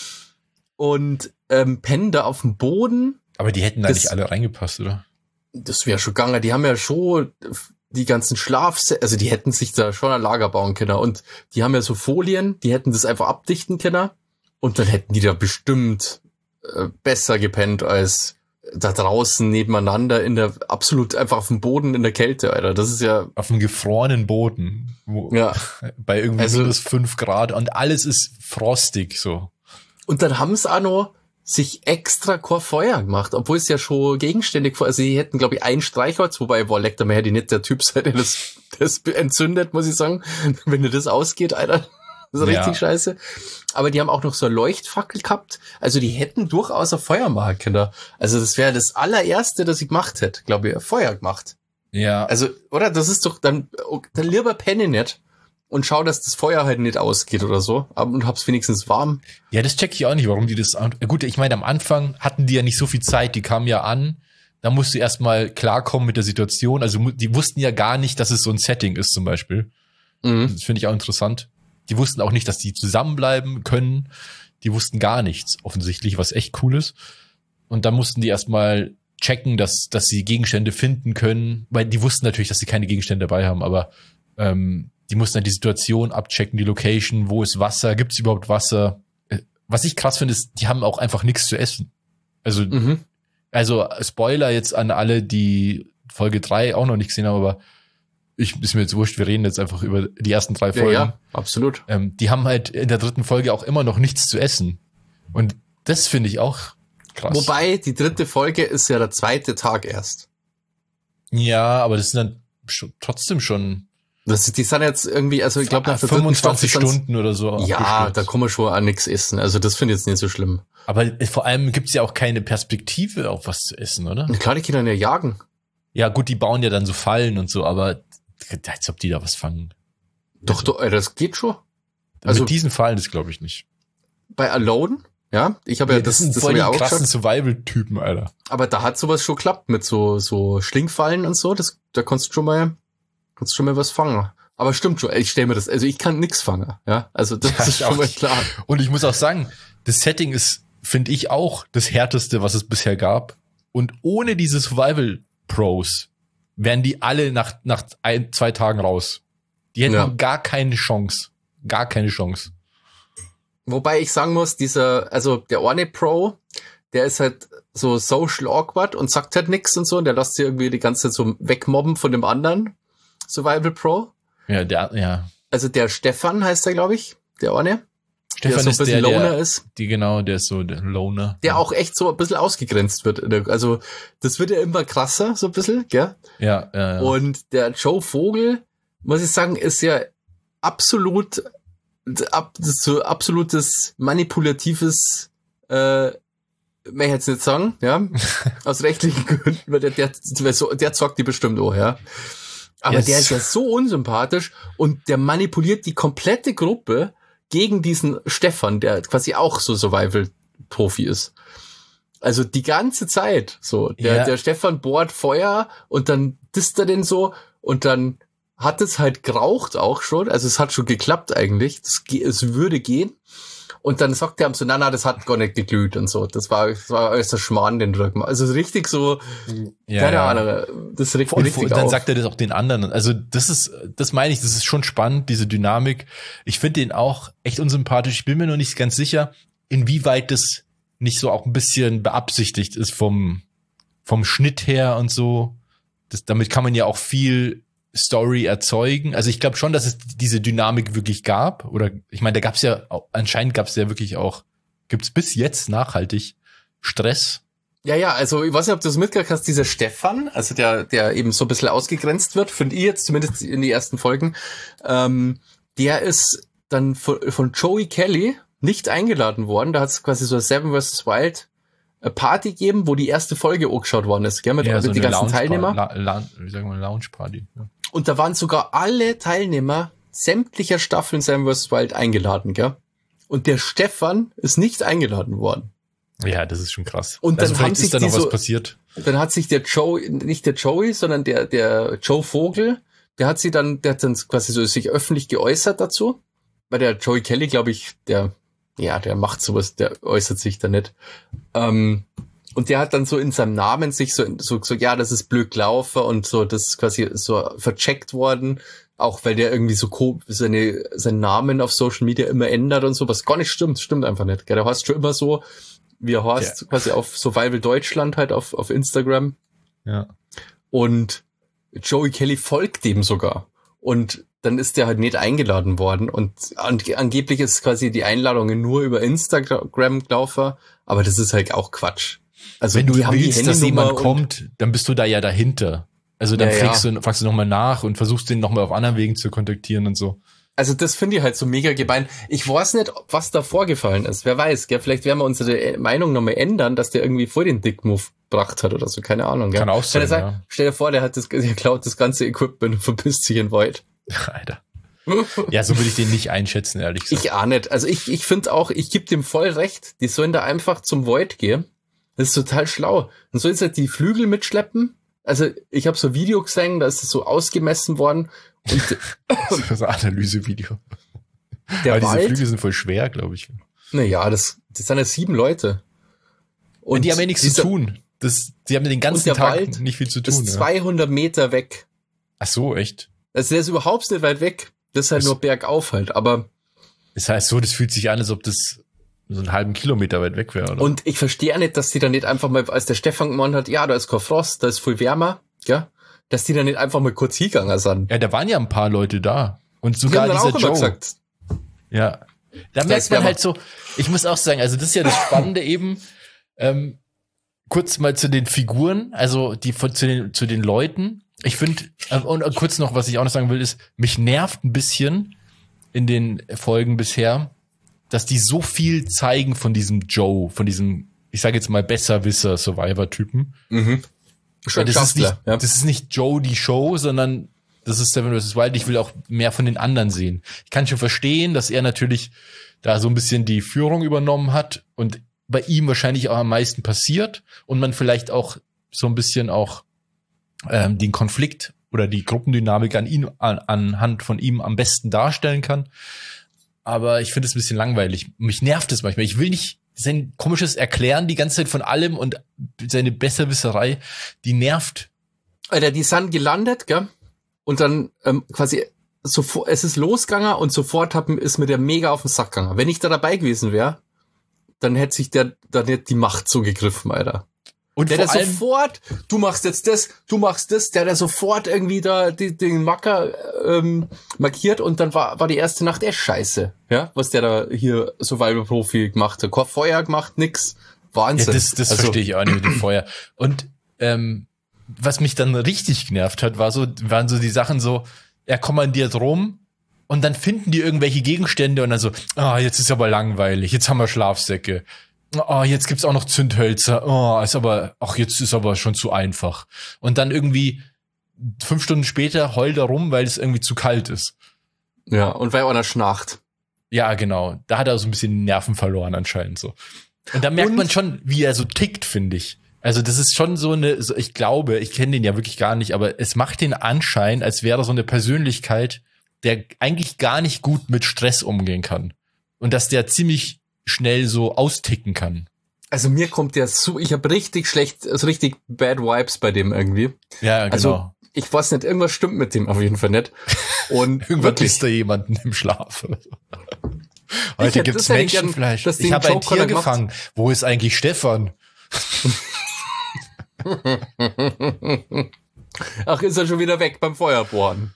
und pennen da auf dem Boden. Aber die hätten da nicht alle reingepasst, oder? Das wäre schon gegangen. Die haben ja schon die ganzen also die hätten sich da schon ein Lager bauen können und die haben ja so Folien, die hätten das einfach abdichten können und dann hätten die da bestimmt besser gepennt als da draußen nebeneinander absolut einfach auf dem Boden in der Kälte, Alter. Das ist ja auf einem gefrorenen Boden, bei irgendwie minus 5 Grad und alles ist frostig so. Und dann haben es auch noch sich extra kein Feuer gemacht, obwohl es ja schon gegenständig war. Also sie hätten, glaube ich, ein Streichholz, wobei, leck da mehr die nicht der Typ sein, der das entzündet, muss ich sagen. Wenn dir das ausgeht, Alter, das ist richtig scheiße. Aber die haben auch noch so eine Leuchtfackel gehabt. Also die hätten durchaus ein Feuer machen können. Also das wäre das allererste, das ich gemacht hätte, glaube ich, ein Feuer gemacht. Ja. Also, oder? Das ist doch dann lieber penne nicht. Und schau, dass das Feuer halt nicht ausgeht oder so. Und hab's wenigstens warm. Ja, das check ich auch nicht, warum die das... Gut, ich meine, am Anfang hatten die ja nicht so viel Zeit. Die kamen ja an. Da musst du erstmal klarkommen mit der Situation. Also die wussten ja gar nicht, dass es so ein Setting ist zum Beispiel. Mhm. Das finde ich auch interessant. Die wussten auch nicht, dass die zusammenbleiben können. Die wussten gar nichts, offensichtlich, was echt cool ist. Und dann mussten die erstmal checken, dass sie Gegenstände finden können, weil die wussten natürlich, dass sie keine Gegenstände dabei haben, aber die mussten dann die Situation abchecken, die Location, wo ist Wasser, gibt es überhaupt Wasser? Was ich krass finde, ist, die haben auch einfach nichts zu essen. Also, also Spoiler jetzt an alle, die Folge 3 auch noch nicht gesehen haben, aber ist mir jetzt wurscht, wir reden jetzt einfach über die ersten 3 Folgen. Ja, absolut. Die haben halt in der 3. Folge auch immer noch nichts zu essen. Und das finde ich auch krass. Wobei, die 3. Folge ist ja der 2. Tag erst. Ja, aber das sind dann trotzdem schon die sind jetzt irgendwie, also ich glaube nach der 25 Stunden oder so. Ja, da kann man schon an nichts essen. Also das finde ich jetzt nicht so schlimm. Aber vor allem gibt's ja auch keine Perspektive auf was zu essen, oder? Klar, die können ja jagen. Ja gut, die bauen ja dann so Fallen und so, aber als ob die da was fangen. Doch, das geht schon. Also mit diesen Fallen, das glaube ich nicht. Bei Alone, ja, ich habe ja das sind voll die krassen Survival-Typen, Alter. Aber da hat sowas schon geklappt mit so Schlingfallen und so. Da kannst du schon mal was fangen. Aber stimmt schon, ich stelle mir das, also ich kann nix fangen, ja. Also das ist schon mal klar. Und ich muss auch sagen, das Setting ist, finde ich, auch das härteste, was es bisher gab. Und ohne diese Survival-Pros wären die alle nach 2 Tagen raus. Die hätten gar keine Chance. Gar keine Chance. Wobei ich sagen muss, der Orne Pro, der ist halt so social awkward und sagt halt nix und so. Und der lässt sich irgendwie die ganze Zeit so wegmobben von dem anderen Survival Pro. Ja. Also der Stefan heißt er, glaube ich, der Orne. Stefan der so ein bisschen Loner ist. Der ist so der Loner. Der auch echt so ein bisschen ausgegrenzt wird. Also das wird ja immer krasser, so ein bisschen, gell? Ja. Und der Joe Vogel, muss ich sagen, ist ja absolutes manipulatives, möchte ich jetzt nicht sagen, ja, aus rechtlichen Gründen, weil der zockt die bestimmt auch, ja. Aber der ist ja so unsympathisch und der manipuliert die komplette Gruppe gegen diesen Stefan, der quasi auch so Survival-Profi ist. Also die ganze Zeit so. Der Stefan bohrt Feuer und dann disst er den so und dann hat es halt geraucht auch schon. Also es hat schon geklappt eigentlich. Es würde gehen. Und dann sagt er ihm so, na, das hat gar nicht geglüht und so. Das war alles der Schmarrn, den drücken. Also richtig so, keine Ahnung, das regt mich richtig auf. Und dann auf. sagt er das auch den anderen. Also das meine ich, das ist schon spannend, diese Dynamik. Ich finde den auch echt unsympathisch. Ich bin mir noch nicht ganz sicher, inwieweit das nicht so auch ein bisschen beabsichtigt ist vom Schnitt her und so. Damit kann man ja auch viel Story erzeugen. Also ich glaube schon, dass es diese Dynamik wirklich gab. Oder ich meine, anscheinend gab es ja wirklich auch, gibt es bis jetzt nachhaltig Stress. Ja, also ich weiß nicht, ob du das mitgekriegt hast, dieser Stefan, also der eben so ein bisschen ausgegrenzt wird, finde ich jetzt zumindest in die ersten Folgen, der ist dann von Joey Kelly nicht eingeladen worden. Da hat es quasi so eine Seven vs. Wild Party gegeben, wo die erste Folge angeschaut worden ist, gell, mit so die ganzen Teilnehmer. Wie sagen wir, Lounge-Party. Ja. Und da waren sogar alle Teilnehmer sämtlicher Staffeln Seven vs. Wild eingeladen, gell? Und der Stefan ist nicht eingeladen worden. Ja, das ist schon krass. Und dann haben sich ist da noch was passiert. Dann hat sich der Joe, nicht der Joey, sondern der Joe Vogel, der hat dann quasi so sich öffentlich geäußert dazu. Weil der Joey Kelly, glaube ich, der macht sowas, der äußert sich da nicht. Und der hat dann so in seinem Namen sich so, ja, das ist blöd gelaufen und so, das ist quasi so vercheckt worden, auch weil der irgendwie so seinen Namen auf Social Media immer ändert und so, was gar nicht stimmt einfach nicht. Der heißt schon immer so, wie er heißt, quasi auf Survival Deutschland halt auf Instagram. Ja. Und Joey Kelly folgt dem sogar. Und dann ist der halt nicht eingeladen worden und angeblich ist quasi die Einladung nur über Instagram gelaufen, aber das ist halt auch Quatsch. Also wenn du willst, dass jemand kommt, dann bist du da ja dahinter. Also dann fragst du nochmal nach und versuchst den nochmal auf anderen Wegen zu kontaktieren und so. Also das finde ich halt so mega gemein. Ich weiß nicht, was da vorgefallen ist. Wer weiß, gell? Vielleicht werden wir unsere Meinung nochmal ändern, dass der irgendwie vor den Dick-Move gebracht hat oder so. Keine Ahnung, gell? Kann auch sein, ja. Stell dir vor, der klaut das ganze Equipment und verpisst sich in den Wald. Alter. Ja, so würde ich den nicht einschätzen, ehrlich gesagt. Ich auch nicht. Also ich finde auch, ich gebe dem voll recht. Die sollen da einfach zum Void gehen. Das ist total schlau. Dann sollen sie halt die Flügel mitschleppen. Also ich habe so ein Video gesehen, da ist es so ausgemessen worden. Und das ist ein Analysevideo. Aber diese Flügel sind voll schwer, glaube ich. Naja, das sind ja 7 Leute. Und die haben ja nichts zu tun. die haben den ganzen der Tag Wald nicht viel zu tun. ist 200 Meter weg. Ach so, echt? Also der ist überhaupt nicht weit weg. Das ist halt nur bergauf halt, aber. Das heißt so, das fühlt sich an, als ob das so einen halben Kilometer weit weg wäre, oder? Und ich verstehe auch nicht, dass die dann nicht einfach mal, als der Stefan gemeint hat, ja, da ist kein Frost, da ist viel wärmer, ja, dass die dann nicht einfach mal kurz hingegangen sind. Ja, da waren ja ein paar Leute da. Und Die sogar haben dann dieser auch immer Joe. gesagt. Ja. Da merkt man halt so, ich muss auch sagen, also das ist ja das Spannende eben, kurz mal zu den Figuren, also zu den Leuten. Ich finde, und kurz noch, was ich auch noch sagen will, ist, mich nervt ein bisschen in den Folgen bisher, dass die so viel zeigen von diesem Joe, von diesem, ich sage jetzt mal, Besserwisser Survivor-Typen. Mhm. Schon Das ist nicht Joe die Show, sondern das ist Seven vs. Wild. Ich will auch mehr von den anderen sehen. Ich kann schon verstehen, dass er natürlich da so ein bisschen die Führung übernommen hat und bei ihm wahrscheinlich auch am meisten passiert und man vielleicht auch so ein bisschen auch den Konflikt oder die Gruppendynamik anhand von ihm am besten darstellen kann. Aber ich finde es ein bisschen langweilig. Mich nervt es manchmal. Ich will nicht sein komisches Erklären die ganze Zeit von allem und seine Besserwisserei, die nervt. Alter, die sind gelandet, gell? Und dann quasi sofort, es ist losgegangen und sofort ist mir der mega auf den Sack gegangen. Wenn ich da dabei gewesen wäre, dann hätte sich der da nicht die Macht zugegriffen, Alter. Und der sofort, du machst jetzt das, du machst das, der sofort irgendwie da den Macker markiert und dann war die erste Nacht echt scheiße, ja, was der da hier Survival-Profi gemacht hat. Kein Feuer gemacht, nix. Wahnsinn. Ja, das verstehe ich auch nicht mit dem Feuer. Und was mich dann richtig genervt hat, waren so die Sachen so, er kommandiert rum und dann finden die irgendwelche Gegenstände und dann so, jetzt ist aber langweilig, jetzt haben wir Schlafsäcke. Jetzt gibt's auch noch Zündhölzer. Jetzt ist aber schon zu einfach. Und dann irgendwie 5 Stunden später heult er rum, weil es irgendwie zu kalt ist. Ja, und weil einer schnarcht. Ja, genau. Da hat er so ein bisschen die Nerven verloren anscheinend so. Und da merkt man schon, wie er so tickt, finde ich. Also das ist schon ich glaube, ich kenne den ja wirklich gar nicht, aber es macht den Anschein, als wäre er so eine Persönlichkeit, der eigentlich gar nicht gut mit Stress umgehen kann. Und dass der ziemlich schnell so austicken kann. Also mir kommt der ich habe richtig bad Vibes bei dem irgendwie. Ja, genau. Also ich weiß nicht, irgendwas stimmt mit dem auf jeden Fall nicht. Und irgendwann ist da jemanden im Schlaf. Heute gibt's Menschenfleisch. Ich habe ein Tier gefangen. Wo ist eigentlich Stefan? Ach, ist er schon wieder weg beim Feuerbohren.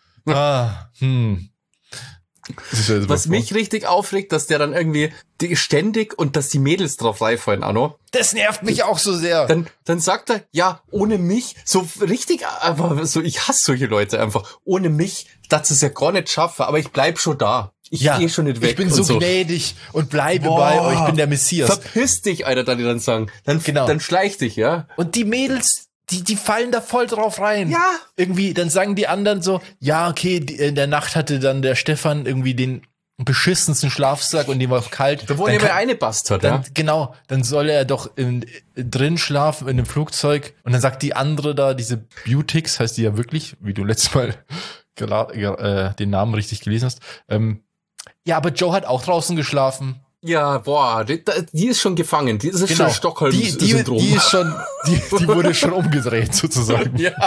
Was mich richtig aufregt, dass der dann irgendwie ständig und dass die Mädels drauf reinfallen, Anno. Das nervt mich auch so sehr. Dann sagt er, ja, ohne mich, so richtig, aber so, ich hasse solche Leute einfach. Ohne mich, das ist ja gar nicht schaffe, aber ich bleib schon da. Ich gehe schon nicht weg. Ich bin so gnädig und bleibe bei euch, ich bin der Messias. Verpiss dich, Alter, dann die dann sagen. Dann schleich dich, ja. Und die Mädels, die fallen da voll drauf rein. Ja. Irgendwie, dann sagen die anderen so, ja, okay, in der Nacht hatte dann der Stefan irgendwie den beschissensten Schlafsack und die war kalt. Da wo er eine Bast hat, ja. Genau, dann soll er doch drin schlafen in einem Flugzeug und dann sagt die andere da, diese Beautix, heißt die ja wirklich, wie du letztes Mal den Namen richtig gelesen hast. Ja, aber Joe hat auch draußen geschlafen. Ja, boah, die ist schon gefangen. Die ist schon Stockholm-Syndrom. Die ist schon, die wurde schon umgedreht, sozusagen. Ja.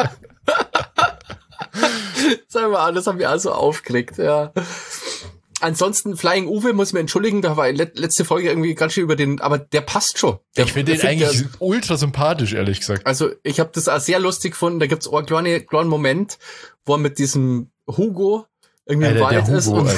Sag mal, das haben wir also aufgeregt, ja. Ansonsten, Flying Uwe, muss ich mir entschuldigen, da war letzte Folge irgendwie ganz schön aber der passt schon. Ich finde den eigentlich ultra sympathisch, ehrlich gesagt. Also, ich habe das auch sehr lustig gefunden. Da gibt's auch einen kleinen Moment, wo er mit diesem Hugo irgendwie im Wald ist. Und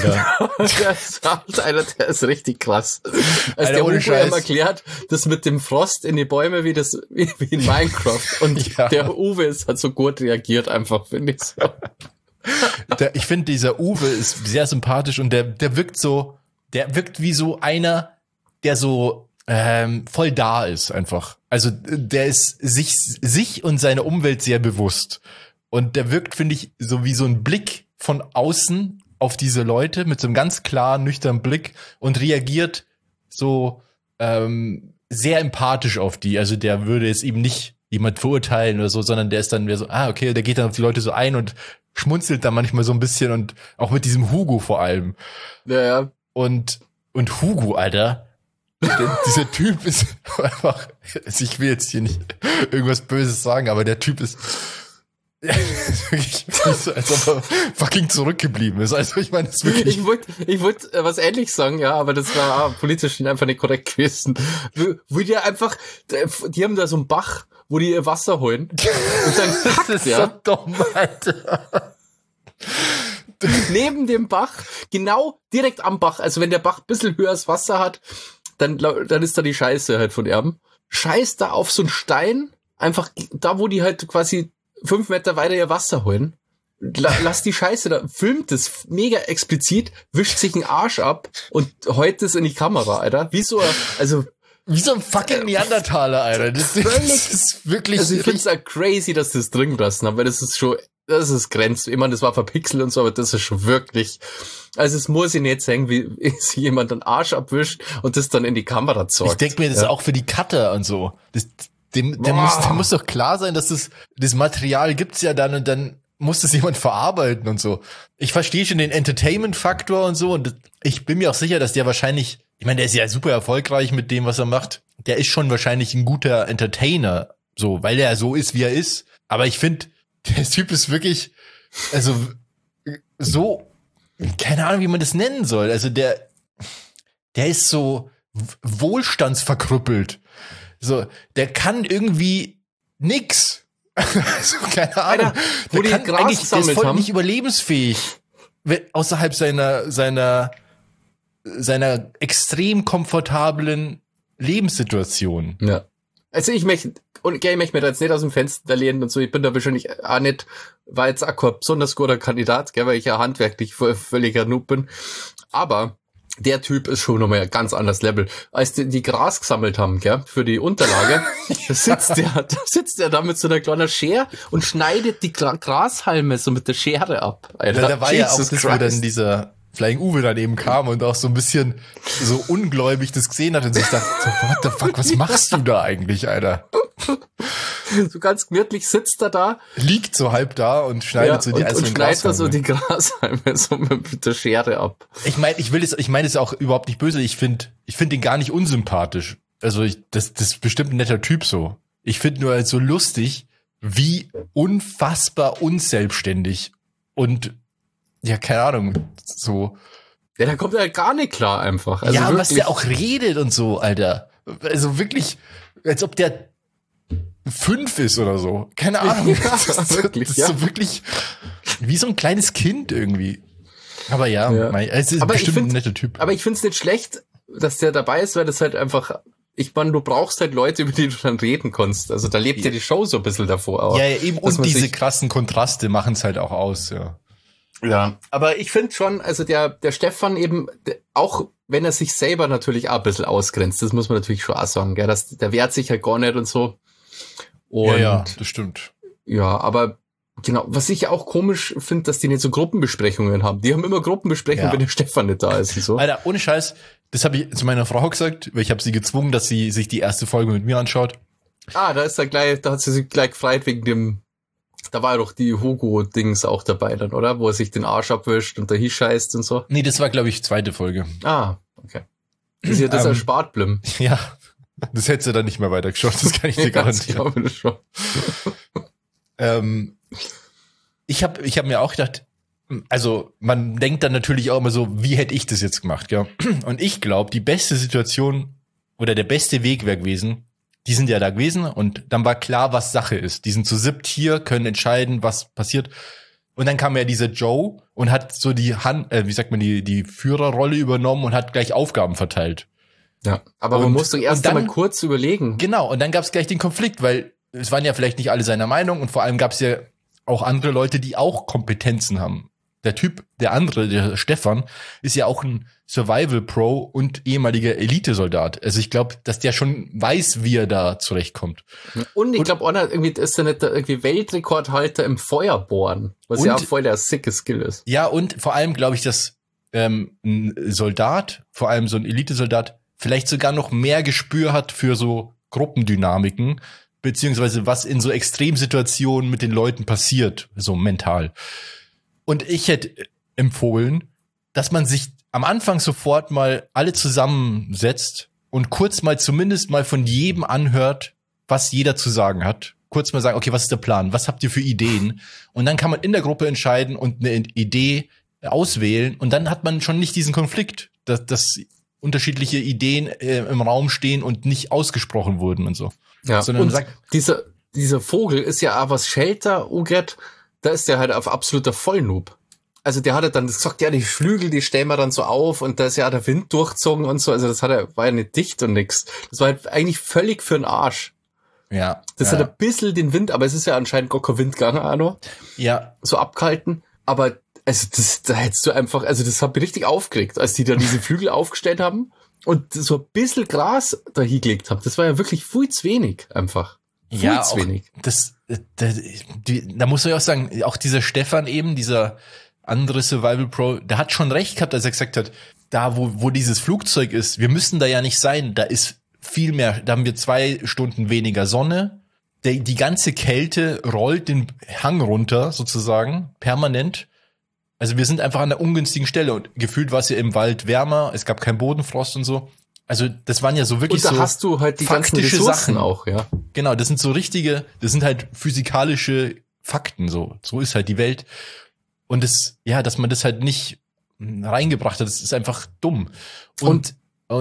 der ist richtig krass. Als der Hugo ihm erklärt, das mit dem Frost in die Bäume wie in Minecraft. Und der Uwe hat so gut reagiert einfach, finde ich so. Ich finde, dieser Uwe ist sehr sympathisch und der wirkt wie so einer, der so voll da ist einfach. Also der ist sich und seiner Umwelt sehr bewusst. Und der wirkt, finde ich, so wie so ein Blick von außen auf diese Leute mit so einem ganz klaren, nüchternen Blick und reagiert so sehr empathisch auf die. Also der würde jetzt eben nicht jemand verurteilen oder so, sondern der ist dann so, okay, der geht dann auf die Leute so ein und schmunzelt dann manchmal so ein bisschen und auch mit diesem Hugo vor allem. Ja. Und Hugo, Alter, Dieser Typ ist einfach, also ich will jetzt hier nicht irgendwas Böses sagen, aber der Typ ist wirklich so, als ob er fucking zurückgeblieben ist. Also ich meine, das ist wirklich. Ich wollte was Ähnliches sagen, ja, aber das war politisch einfach nicht korrekt gewesen. Wo die einfach, die haben da so einen Bach, wo die ihr Wasser holen. Und dann Das ist so dumm, Alter. neben dem Bach, genau direkt am Bach, also wenn der Bach ein bisschen höheres Wasser hat, dann ist da die Scheiße halt von Erben. Scheiß da auf so einen Stein, einfach da, wo die halt quasi 5 Meter weiter ihr Wasser holen. Lass die Scheiße da, filmt das mega explizit, wischt sich einen Arsch ab und heult es in die Kamera, Alter. Wie so ein fucking Neandertaler, Alter. Das ist wirklich. Also ich find's halt crazy, dass sie das drin gelassen haben, weil das ist Grenz. Ich meine, das war verpixelt und so, aber das ist schon wirklich, also es muss ich nicht sagen, wie sich jemand den Arsch abwischt und das dann in die Kamera zockt. Ich denke mir, das ist auch für die Cutter und so. Dem muss doch klar sein, dass das Material gibt's ja dann und dann muss das jemand verarbeiten und so. Ich verstehe schon den Entertainment-Faktor und so und ich bin mir auch sicher, dass der wahrscheinlich, ich meine, der ist ja super erfolgreich mit dem, was er macht. Der ist schon wahrscheinlich ein guter Entertainer, so, weil er so ist, wie er ist. Aber ich finde, der Typ ist wirklich, also so, keine Ahnung, wie man das nennen soll. Also der ist so wohlstandsverkrüppelt. So, der kann irgendwie nix. Also, keine Ahnung. Alter, wo der die kann Gras eigentlich, der ist gesammelt voll haben. nicht überlebensfähig. Außerhalb seiner extrem komfortablen Lebenssituation. Ja. Also ich möchte mir da jetzt nicht aus dem Fenster lehnen und so, ich bin da wahrscheinlich auch nicht, war jetzt auch kein besonders guter Kandidat, gell, weil ich ja handwerklich völliger Noob bin. Aber der Typ ist schon nochmal ein ganz anderes Level. Als die Gras gesammelt haben, gell, für die Unterlage, da sitzt der da mit so einer kleinen Schere und schneidet die Grashalme so mit der Schere ab. Alter. Da war ja auch Jesus das, wo dann dieser Flying Uwe dann eben kam und auch so ein bisschen so ungläubig das gesehen hat und sich dachte, so, what the fuck, was machst du da eigentlich, Alter? So ganz gemütlich sitzt er da. Liegt so halb da und schneidet so die einzelnen und schneidet da Grashalme. so die Grashalme so mit der Schere ab. Ich meine es auch überhaupt nicht böse. Ich finde ihn gar nicht unsympathisch. Also das ist bestimmt ein netter Typ so. Ich finde nur halt so lustig, wie unfassbar unselbstständig und ja, keine Ahnung, so. Ja, da kommt er halt gar nicht klar einfach. Also ja, wirklich. was der auch redet und so, Alter. Also wirklich, als ob der 5 ist oder so. Keine Ahnung. Ja, wirklich, das ist so wirklich wie so ein kleines Kind irgendwie. Aber ja. Es ist aber bestimmt ein netter Typ. Aber ich find's nicht schlecht, dass der dabei ist, weil das halt einfach, ich meine, du brauchst halt Leute, über die du dann reden kannst. Also da lebt ja die Show so ein bisschen davor auch. Ja, eben, und diese krassen Kontraste machen's halt auch aus, ja. Ja, aber ich finde schon, also der Stefan eben, auch wenn er sich selber natürlich auch ein bisschen ausgrenzt, das muss man natürlich schon auch sagen, gell, der wehrt sich halt gar nicht und so. Und ja, das stimmt. Ja, aber genau, was ich auch komisch finde, dass die nicht so Gruppenbesprechungen haben. Die haben immer Gruppenbesprechungen, wenn der Stefan nicht da ist und so. Alter, ohne Scheiß, das habe ich zu meiner Frau gesagt, weil ich habe sie gezwungen, dass sie sich die erste Folge mit mir anschaut. Da hat sie sich gleich gefreut wegen dem, da war ja doch die Hugo-Dings auch dabei dann, oder? Wo er sich den Arsch abwischt und da hinscheißt und so. Nee, das war, glaube ich, zweite Folge. Okay. Das ist ja das erspart blim. Ja, das hättest du dann nicht mehr weitergeschaut, das kann ich dir garantieren. Ich glaube das schon. Ich hab mir auch gedacht, also man denkt dann natürlich auch immer so, wie hätte ich das jetzt gemacht, gell? Und ich glaube, die beste Situation oder der beste Weg wäre gewesen, die sind ja da gewesen und dann war klar, was Sache ist. Die sind zu 7 hier, können entscheiden, was passiert. Und dann kam ja dieser Joe und hat so die die Führerrolle übernommen und hat gleich Aufgaben verteilt. Ja, aber man muss doch erst einmal kurz überlegen. Genau, und dann gab es gleich den Konflikt, weil es waren ja vielleicht nicht alle seiner Meinung und vor allem gab es ja auch andere Leute, die auch Kompetenzen haben. Der Typ, der Stefan, ist ja auch ein Survival-Pro und ehemaliger Elitesoldat. Also ich glaube, dass der schon weiß, wie er da zurechtkommt. Und ich glaube, Honor irgendwie ist er nicht der irgendwie Weltrekordhalter im Feuerbohren, was ja auch voll der sicke Skill ist. Ja, und vor allem glaube ich, dass ein Soldat, vor allem so ein Elitesoldat, vielleicht sogar noch mehr Gespür hat für so Gruppendynamiken, beziehungsweise was in so Extremsituationen mit den Leuten passiert, so mental. Und ich hätte empfohlen, dass man sich am Anfang sofort mal alle zusammensetzt und kurz mal zumindest mal von jedem anhört, was jeder zu sagen hat. Kurz mal sagen, okay, was ist der Plan? Was habt ihr für Ideen? Und dann kann man in der Gruppe entscheiden und eine Idee auswählen. Und dann hat man schon nicht diesen Konflikt, dass unterschiedliche Ideen im Raum stehen und nicht ausgesprochen wurden und so. Ja, sondern und sagt, dieser Vogel ist ja auch was Shelter, Uget, da ist der halt auf absoluter Vollnoob. Also der hat ja dann gesagt, ja, die Flügel, die stellen wir dann so auf und da ist ja auch der Wind durchgezogen und so. Also war ja nicht dicht und nix. Das war halt eigentlich völlig für den Arsch. ja. Das hat ein bisschen den Wind, aber es ist ja anscheinend gar kein Wind gegangen, Arno. Ja. So abgehalten. Aber also da hättest du einfach, also das hat mich richtig aufgeregt, als die da diese Flügel aufgestellt haben und so ein bisschen Gras da hingelegt haben. Das war ja wirklich viel zu wenig einfach. Viel zu wenig. Da muss man ja auch sagen, auch dieser Stefan eben, dieser andere Survival Pro, der hat schon recht gehabt, als er gesagt hat, da wo dieses Flugzeug ist, wir müssen da ja nicht sein, da ist viel mehr, da haben wir 2 Stunden weniger Sonne, die ganze Kälte rollt den Hang runter sozusagen, permanent. Also wir sind einfach an der ungünstigen Stelle und gefühlt war es ja im Wald wärmer, es gab keinen Bodenfrost und so. Also das waren ja so wirklich so und da hast du halt die ganzen Ressourcen Sachen auch, ja. Genau, das sind sind halt physikalische Fakten so. So ist halt die Welt. Und dass man das halt nicht reingebracht hat, das ist einfach dumm. Und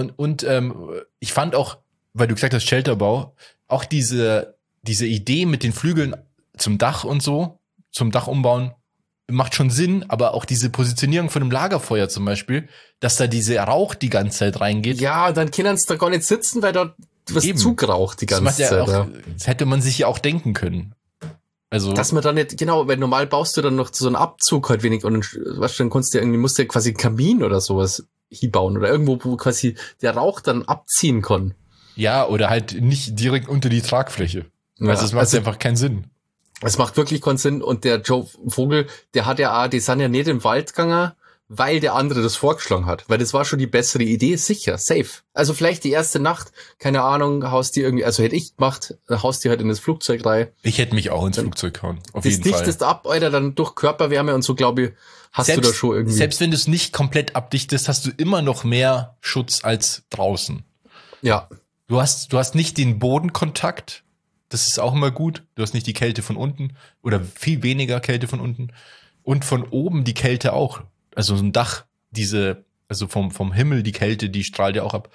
ich fand auch, weil du gesagt hast, Shelterbau, auch diese Idee mit den Flügeln zum Dach und so, zum Dach umbauen, macht schon Sinn, aber auch diese Positionierung von einem Lagerfeuer zum Beispiel, dass da diese Rauch die ganze Zeit reingeht. Ja, dann können sie da gar nicht sitzen, weil dort was zugraucht die ganze Zeit. Ja auch, das hätte man sich ja auch denken können. Also, dass man da nicht, genau, weil normal baust du dann noch so einen Abzug halt wenig und dann musst du ja quasi einen Kamin oder sowas hinbauen oder irgendwo, wo quasi der Rauch dann abziehen kann. Ja, oder halt nicht direkt unter die Tragfläche. Ja, also es macht einfach keinen Sinn. Es macht wirklich keinen Sinn und der Joe Vogel, der hat ja auch, die sind ja nicht im Wald gegangen, weil der andere das vorgeschlagen hat, weil das war schon die bessere Idee, sicher, safe. Also vielleicht die erste Nacht, keine Ahnung, haust die irgendwie, also hätte ich gemacht, haust die halt in das Flugzeug rein. Ich hätte mich auch ins Flugzeug hauen, auf jeden Fall. Das dichtest ab, Alter, dann durch Körperwärme und so, glaube ich, hast du da schon irgendwie. Selbst wenn du es nicht komplett abdichtest, hast du immer noch mehr Schutz als draußen. Ja. Du hast nicht den Bodenkontakt, das ist auch immer gut. Du hast nicht die Kälte von unten oder viel weniger Kälte von unten. Und von oben die Kälte auch. Also so ein Dach, also vom Himmel die Kälte, die strahlt ja auch ab.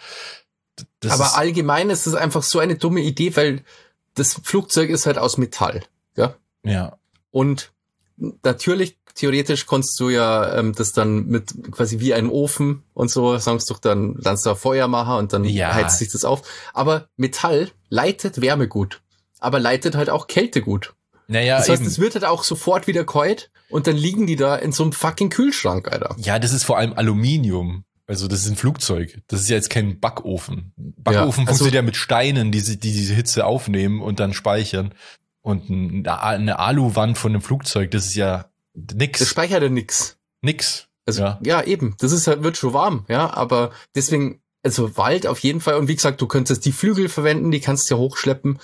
Aber allgemein ist es einfach so eine dumme Idee, weil das Flugzeug ist halt aus Metall. Ja. Ja. Und natürlich, theoretisch kannst du ja das dann mit quasi wie einem Ofen und so, sagst du dann kannst du ein Feuer machen und dann heizt sich das auf. Aber Metall leitet Wärme gut, aber leitet halt auch Kälte gut. Naja, das heißt, es wird halt auch sofort wieder kalt und dann liegen die da in so einem fucking Kühlschrank, Alter. Ja, das ist vor allem Aluminium. Also das ist ein Flugzeug. Das ist ja jetzt kein Backofen. Backofen funktioniert ja mit Steinen, die diese Hitze aufnehmen und dann speichern. Und eine Aluwand von einem Flugzeug, das ist ja nix. Das speichert ja nix. Nix. Also, ja, eben. Das ist halt, wird schon warm, ja, aber deswegen, also Wald auf jeden Fall. Und wie gesagt, du könntest die Flügel verwenden, die kannst du ja hochschleppen.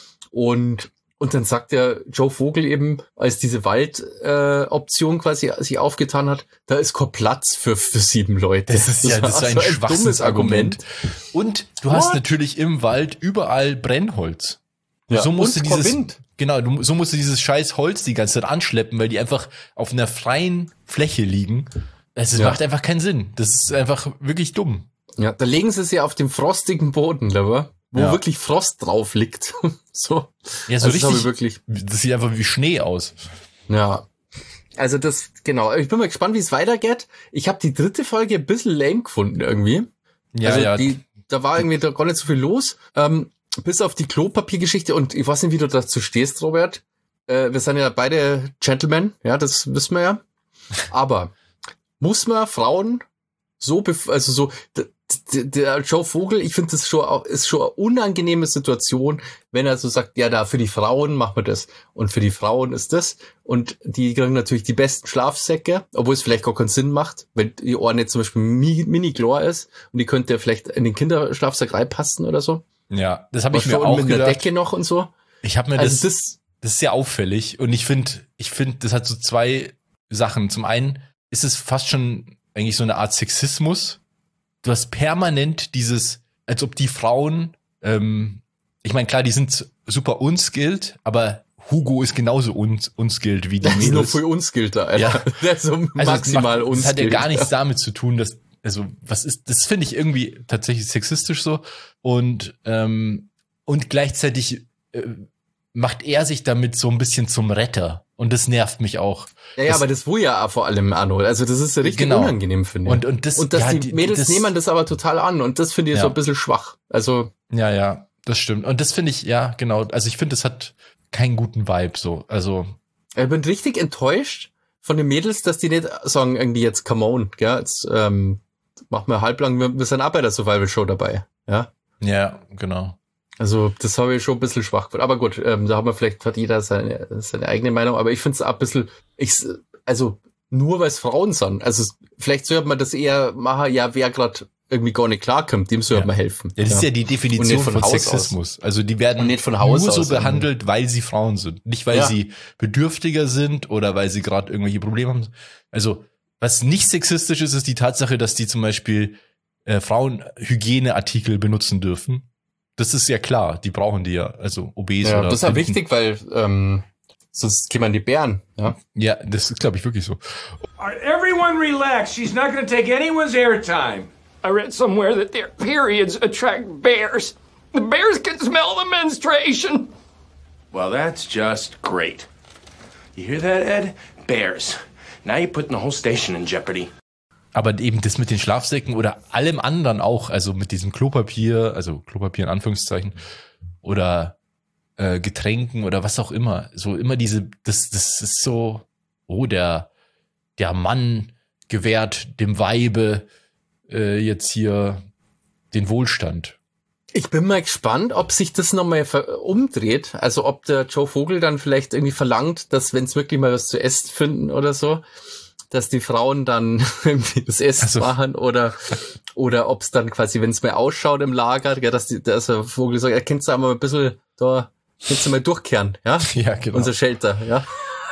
Und dann sagt der Joe Vogel eben, als diese Waldoption quasi sich aufgetan hat, da ist kein Platz für 7 Leute. Das ist ein schwaches Argument. Und du hast natürlich im Wald überall Brennholz. Ja, so musst und du Wind. Genau, so musst du dieses scheiß Holz die ganze Zeit anschleppen, weil die einfach auf einer freien Fläche liegen. Es macht einfach keinen Sinn. Das ist einfach wirklich dumm. Ja, da legen sie es ja auf dem frostigen Boden, aber wo wirklich Frost drauf liegt. So. Ja, so also richtig. Das sieht einfach wie Schnee aus. Ja. Also genau. Ich bin mal gespannt, wie es weitergeht. Ich habe die 3. Folge ein bisschen lame gefunden irgendwie. Ja, also da war irgendwie da gar nicht so viel los. Bis auf die Klopapiergeschichte und ich weiß nicht, wie du dazu stehst, Robert. Wir sind ja beide Gentlemen, ja, das wissen wir ja. Aber muss man Frauen der Joe Vogel, ich finde, das ist schon eine unangenehme Situation, wenn er so sagt, ja, da für die Frauen machen wir das und für die Frauen ist das und die kriegen natürlich die besten Schlafsäcke, obwohl es vielleicht gar keinen Sinn macht, wenn die Ohren jetzt zum Beispiel mini-chlor ist und die könnte vielleicht in den Kinderschlafsack reinpassen oder so. Ja, das habe ich mir auch mit gedacht. Mit der Decke noch und so. Ich habe mir das ist sehr auffällig und ich finde, das hat so 2 Sachen. Zum einen ist es fast schon eigentlich so eine Art Sexismus. Du hast permanent als ob die Frauen, ich meine, klar, die sind super unskilled, aber Hugo ist genauso unskilled wie die Mädels. Das ist nur für unskilled da, Alter. Ja. Der ist so maximal unskilled. Das hat ja gar nichts damit zu tun, dass, also, das finde ich irgendwie tatsächlich sexistisch so. Und gleichzeitig macht er sich damit so ein bisschen zum Retter. Und das nervt mich auch. Ja, aber das wohl ja vor allem, Arno. Also das ist ja richtig unangenehm, finde ich. Und dass die Mädels nehmen das aber total an. Und das finde ich so ein bisschen schwach. Also. Ja, das stimmt. Und das finde ich, ja, genau. Also ich finde, das hat keinen guten Vibe so. Also. Ich bin richtig enttäuscht von den Mädels, dass die nicht sagen irgendwie jetzt come on, gell? Jetzt machen wir halblang, wir sind auch bei der Survival Show dabei. Ja. Ja, genau. Also das habe ich schon ein bisschen schwach gefunden. Aber gut, da haben wir vielleicht hat jeder seine eigene Meinung. Aber ich finde es auch ein bisschen, also nur weil es Frauen sind. Also vielleicht sollte man das eher machen, ja, wer gerade irgendwie gar nicht klarkommt, dem sollte man helfen. Ja, das ist ja die Definition von Sexismus. Also die werden nicht von Haus nur so aus behandelt, weil sie Frauen sind. Nicht, weil sie bedürftiger sind oder weil sie gerade irgendwelche Probleme haben. Also was nicht sexistisch ist, ist die Tatsache, dass die zum Beispiel Frauen Hygieneartikel benutzen dürfen. Das ist ja klar, die brauchen die ja, also obese oder. Das ist ja wichtig, weil sonst kämen die Bären. Ja, das ist, glaube ich, wirklich so. Everyone relax. She's not going to take anyone's airtime. I read somewhere that their periods attract bears. The bears can smell the menstruation. Well, that's just great. You hear that, Ed? Bears. Now you're putting the whole station in jeopardy. Aber eben das mit den Schlafsäcken oder allem anderen auch, also mit diesem Klopapier, also Klopapier in Anführungszeichen, oder Getränken oder was auch immer. So immer diese, das ist so, der Mann gewährt dem Weibe jetzt hier den Wohlstand. Ich bin mal gespannt, ob sich das nochmal umdreht. Also ob der Joe Vogel dann vielleicht irgendwie verlangt, dass wenn es wirklich mal was zu essen finden oder so, dass die Frauen dann irgendwie das Essen machen oder ob es dann quasi, wenn es mal ausschaut im Lager, ja, dass der Vogel sagt, er kennt es einmal ein bisschen da, kannst du mal durchkehren, ja? Ja, genau. Unser Shelter, ja.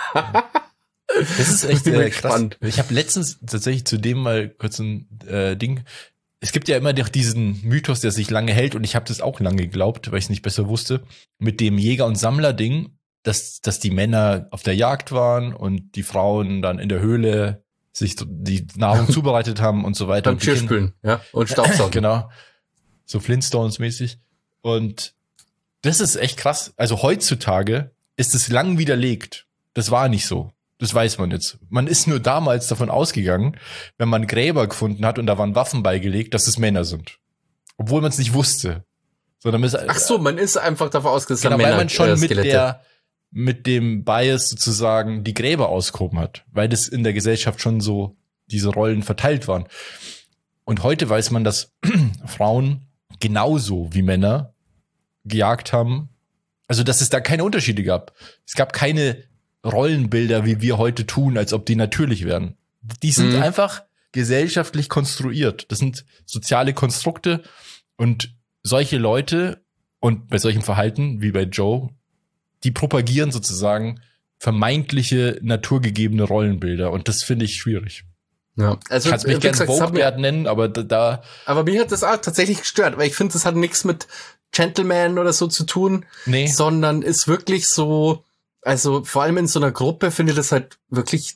Das ist echt krass. Spannend. Ich habe letztens tatsächlich zu dem mal kurz ein Ding. Es gibt ja immer noch diesen Mythos, der sich lange hält, und ich habe das auch lange geglaubt, weil ich es nicht besser wusste, mit dem Jäger- und Sammler-Ding, dass die Männer auf der Jagd waren und die Frauen dann in der Höhle sich die Nahrung zubereitet haben und so weiter. Und Geschirrspülen, ja, und Staubsaugen. Genau. So Flintstones-mäßig. Und das ist echt krass. Also heutzutage ist es lang widerlegt. Das war nicht so. Das weiß man jetzt. Man ist nur damals davon ausgegangen, wenn man Gräber gefunden hat und da waren Waffen beigelegt, dass es Männer sind. Obwohl man es nicht wusste. Sondern man ist einfach davon ausgegangen, genau, Männer, weil man schon Skelette. mit dem Bias sozusagen die Gräber ausgehoben hat. Weil das in der Gesellschaft schon so diese Rollen verteilt waren. Und heute weiß man, dass Frauen genauso wie Männer gejagt haben. Also, dass es da keine Unterschiede gab. Es gab keine Rollenbilder, wie wir heute tun, als ob die natürlich wären. Die sind einfach gesellschaftlich konstruiert. Das sind soziale Konstrukte, und solche Leute und bei solchem Verhalten wie bei Joe, die propagieren sozusagen vermeintliche naturgegebene Rollenbilder, und das finde ich schwierig. Ja, also kannst mich gerne Vogue nennen, aber da. Aber mich hat das auch tatsächlich gestört, weil ich finde, das hat nichts mit Gentleman oder so zu tun, sondern ist wirklich so. Also vor allem in so einer Gruppe finde ich das halt wirklich,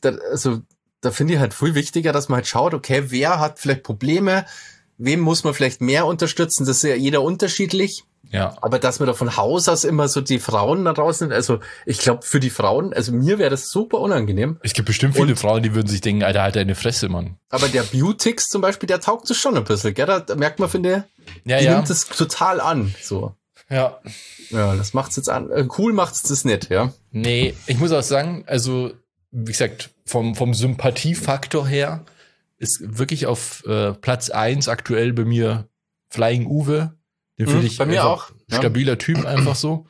da finde ich halt viel wichtiger, dass man halt schaut, okay, wer hat vielleicht Probleme, wem muss man vielleicht mehr unterstützen, das ist ja jeder unterschiedlich. Ja. Aber dass man da von Haus aus immer so die Frauen da draußen, also ich glaube für die Frauen, also mir wäre das super unangenehm. Es gibt bestimmt viele Frauen, die würden sich denken, Alter, halt deine Fresse, Mann. Aber der Beautix zum Beispiel, der taugt es schon ein bisschen, gell? Da merkt man, finde ich, die nimmt es total an, so. Ja. Ja, das macht's jetzt an. Cool macht's das nicht, ja. Nee, ich muss auch sagen, also, wie gesagt, vom Sympathiefaktor her ist wirklich auf Platz 1 aktuell bei mir Flying Uwe. Den finde ich bei mir auch. Stabiler Typ, einfach so.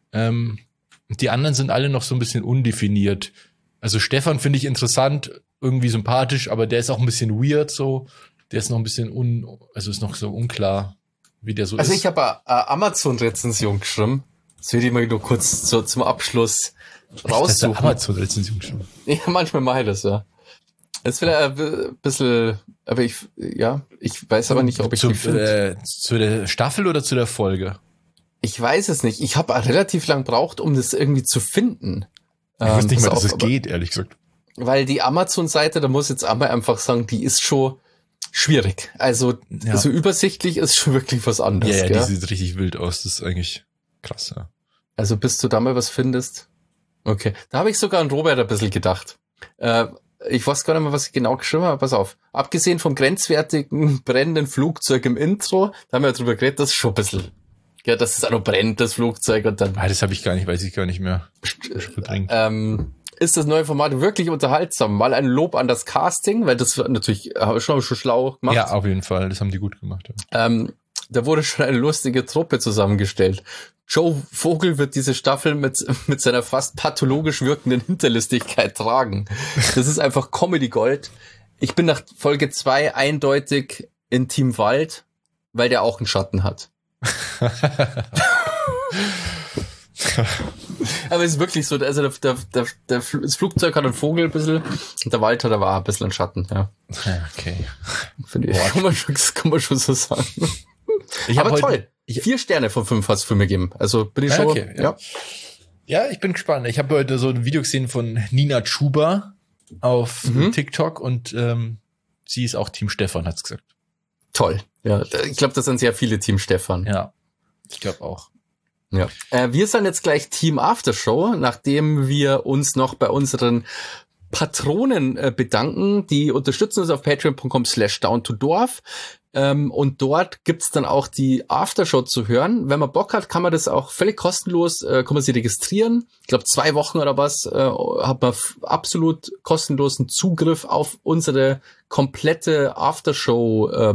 Die anderen sind alle noch so ein bisschen undefiniert. Also Stefan finde ich interessant, irgendwie sympathisch, aber der ist auch ein bisschen weird so. Der ist noch ein bisschen ist noch so unklar, wie der so ist. Also ich habe eine Amazon-Rezension geschrieben. Das will ich mal nur kurz zum Abschluss raussuchen. Amazon-Rezension geschrieben? Ja, manchmal mache ich das, ja. Das will ein bisschen, aber ich weiß aber nicht, ob ich die finde. Zu der Staffel oder zu der Folge? Ich weiß es nicht. Ich habe relativ lang gebraucht, um das irgendwie zu finden. Ich weiß nicht mal, dass es geht, ehrlich gesagt. Weil die Amazon-Seite, da muss jetzt einmal einfach sagen, die ist schon schwierig. Also so übersichtlich ist schon wirklich was anderes. Ja, die sieht richtig wild aus. Das ist eigentlich krass, ja. Also bis du da mal was findest. Okay, da habe ich sogar an Robert ein bisschen gedacht. Ich weiß gar nicht mehr, was ich genau geschrieben habe. Pass auf. Abgesehen vom grenzwertigen brennenden Flugzeug im Intro, da haben wir ja drüber geredet, das ist schon ein bisschen... Ja, das ist auch noch brennt, das Flugzeug, und dann... das habe ich gar nicht, weiß ich gar nicht mehr. Ist das neue Format wirklich unterhaltsam? Mal ein Lob an das Casting, weil das natürlich schon schlau gemacht. Ja, auf jeden Fall, das haben die gut gemacht. Ja. Da wurde schon eine lustige Truppe zusammengestellt. Joe Vogel wird diese Staffel mit seiner fast pathologisch wirkenden Hinterlistigkeit tragen. Das ist einfach Comedy Gold. Ich bin nach Folge 2 eindeutig in Team Wald, weil der auch einen Schatten hat. Aber es ist wirklich so, also das Flugzeug hat einen Vogel ein bisschen und der Wald hat aber auch ein bisschen einen Schatten, ja. Okay. Finde ich, kann man schon so sagen. Aber toll. 4 Sterne von 5 hast du für mir gegeben. Also bin ich schon, okay, ja. Ja, ich bin gespannt. Ich habe heute so ein Video gesehen von Nina Chuba auf TikTok und sie ist auch Team Stefan, hat's gesagt. Toll. Ja, ich glaube, das sind sehr viele Team Stefan. Ja, ich glaube auch. Ja. Wir sind jetzt gleich Team Aftershow, nachdem wir uns noch bei unseren Patronen bedanken. Die unterstützen uns auf patreon.com/downtodorf. Und dort gibt's dann auch die Aftershow zu hören. Wenn man Bock hat, kann man das auch völlig kostenlos, kann man sich registrieren. Ich glaube 2 Wochen oder was, hat man absolut kostenlosen Zugriff auf unsere komplette Aftershow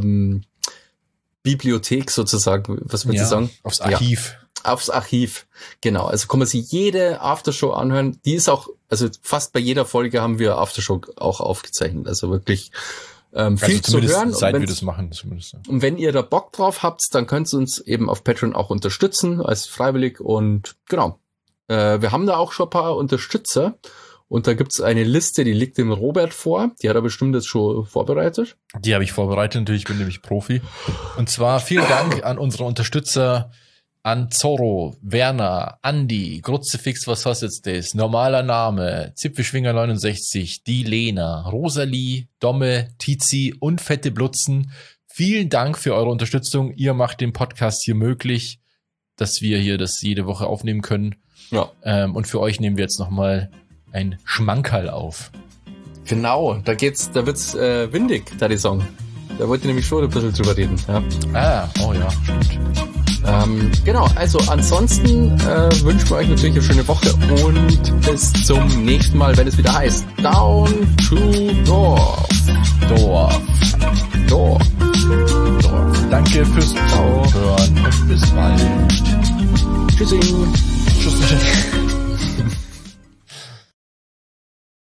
Bibliothek sozusagen. Was würdest du sagen? Aufs Archiv. Ja, aufs Archiv, genau. Also kann man sich jede Aftershow anhören. Die ist auch, also fast bei jeder Folge haben wir Aftershow auch aufgezeichnet. Also wirklich viel zu hören. Seit wir das machen, zumindest. Und wenn ihr da Bock drauf habt, dann könnt ihr uns eben auf Patreon auch unterstützen, als freiwillig. Und genau, wir haben da auch schon ein paar Unterstützer. Und da gibt's eine Liste, die liegt dem Robert vor. Die hat er bestimmt jetzt schon vorbereitet. Die habe ich vorbereitet, natürlich, ich bin nämlich Profi. Und zwar vielen Dank an unsere Unterstützer, an Zorro, Werner, Andi, Grutzefix, was hast jetzt das? Normaler Name, Zipfelschwinger 69, die Lena, Rosalie, Domme, Tizi und Fette Blutzen. Vielen Dank für eure Unterstützung. Ihr macht den Podcast hier möglich, dass wir hier das jede Woche aufnehmen können. Ja. Und für euch nehmen wir jetzt nochmal ein Schmankerl auf. Genau, da wird's windig, da die Song. Da wollte ich nämlich schon ein bisschen drüber reden. Ja. Oh ja, stimmt. Genau, also ansonsten wünschen wir euch natürlich eine schöne Woche und bis zum nächsten Mal, wenn es wieder heißt Down to Dorf. Dorf. Danke fürs Zuhören und bis bald. Tschüssi. Tschüss.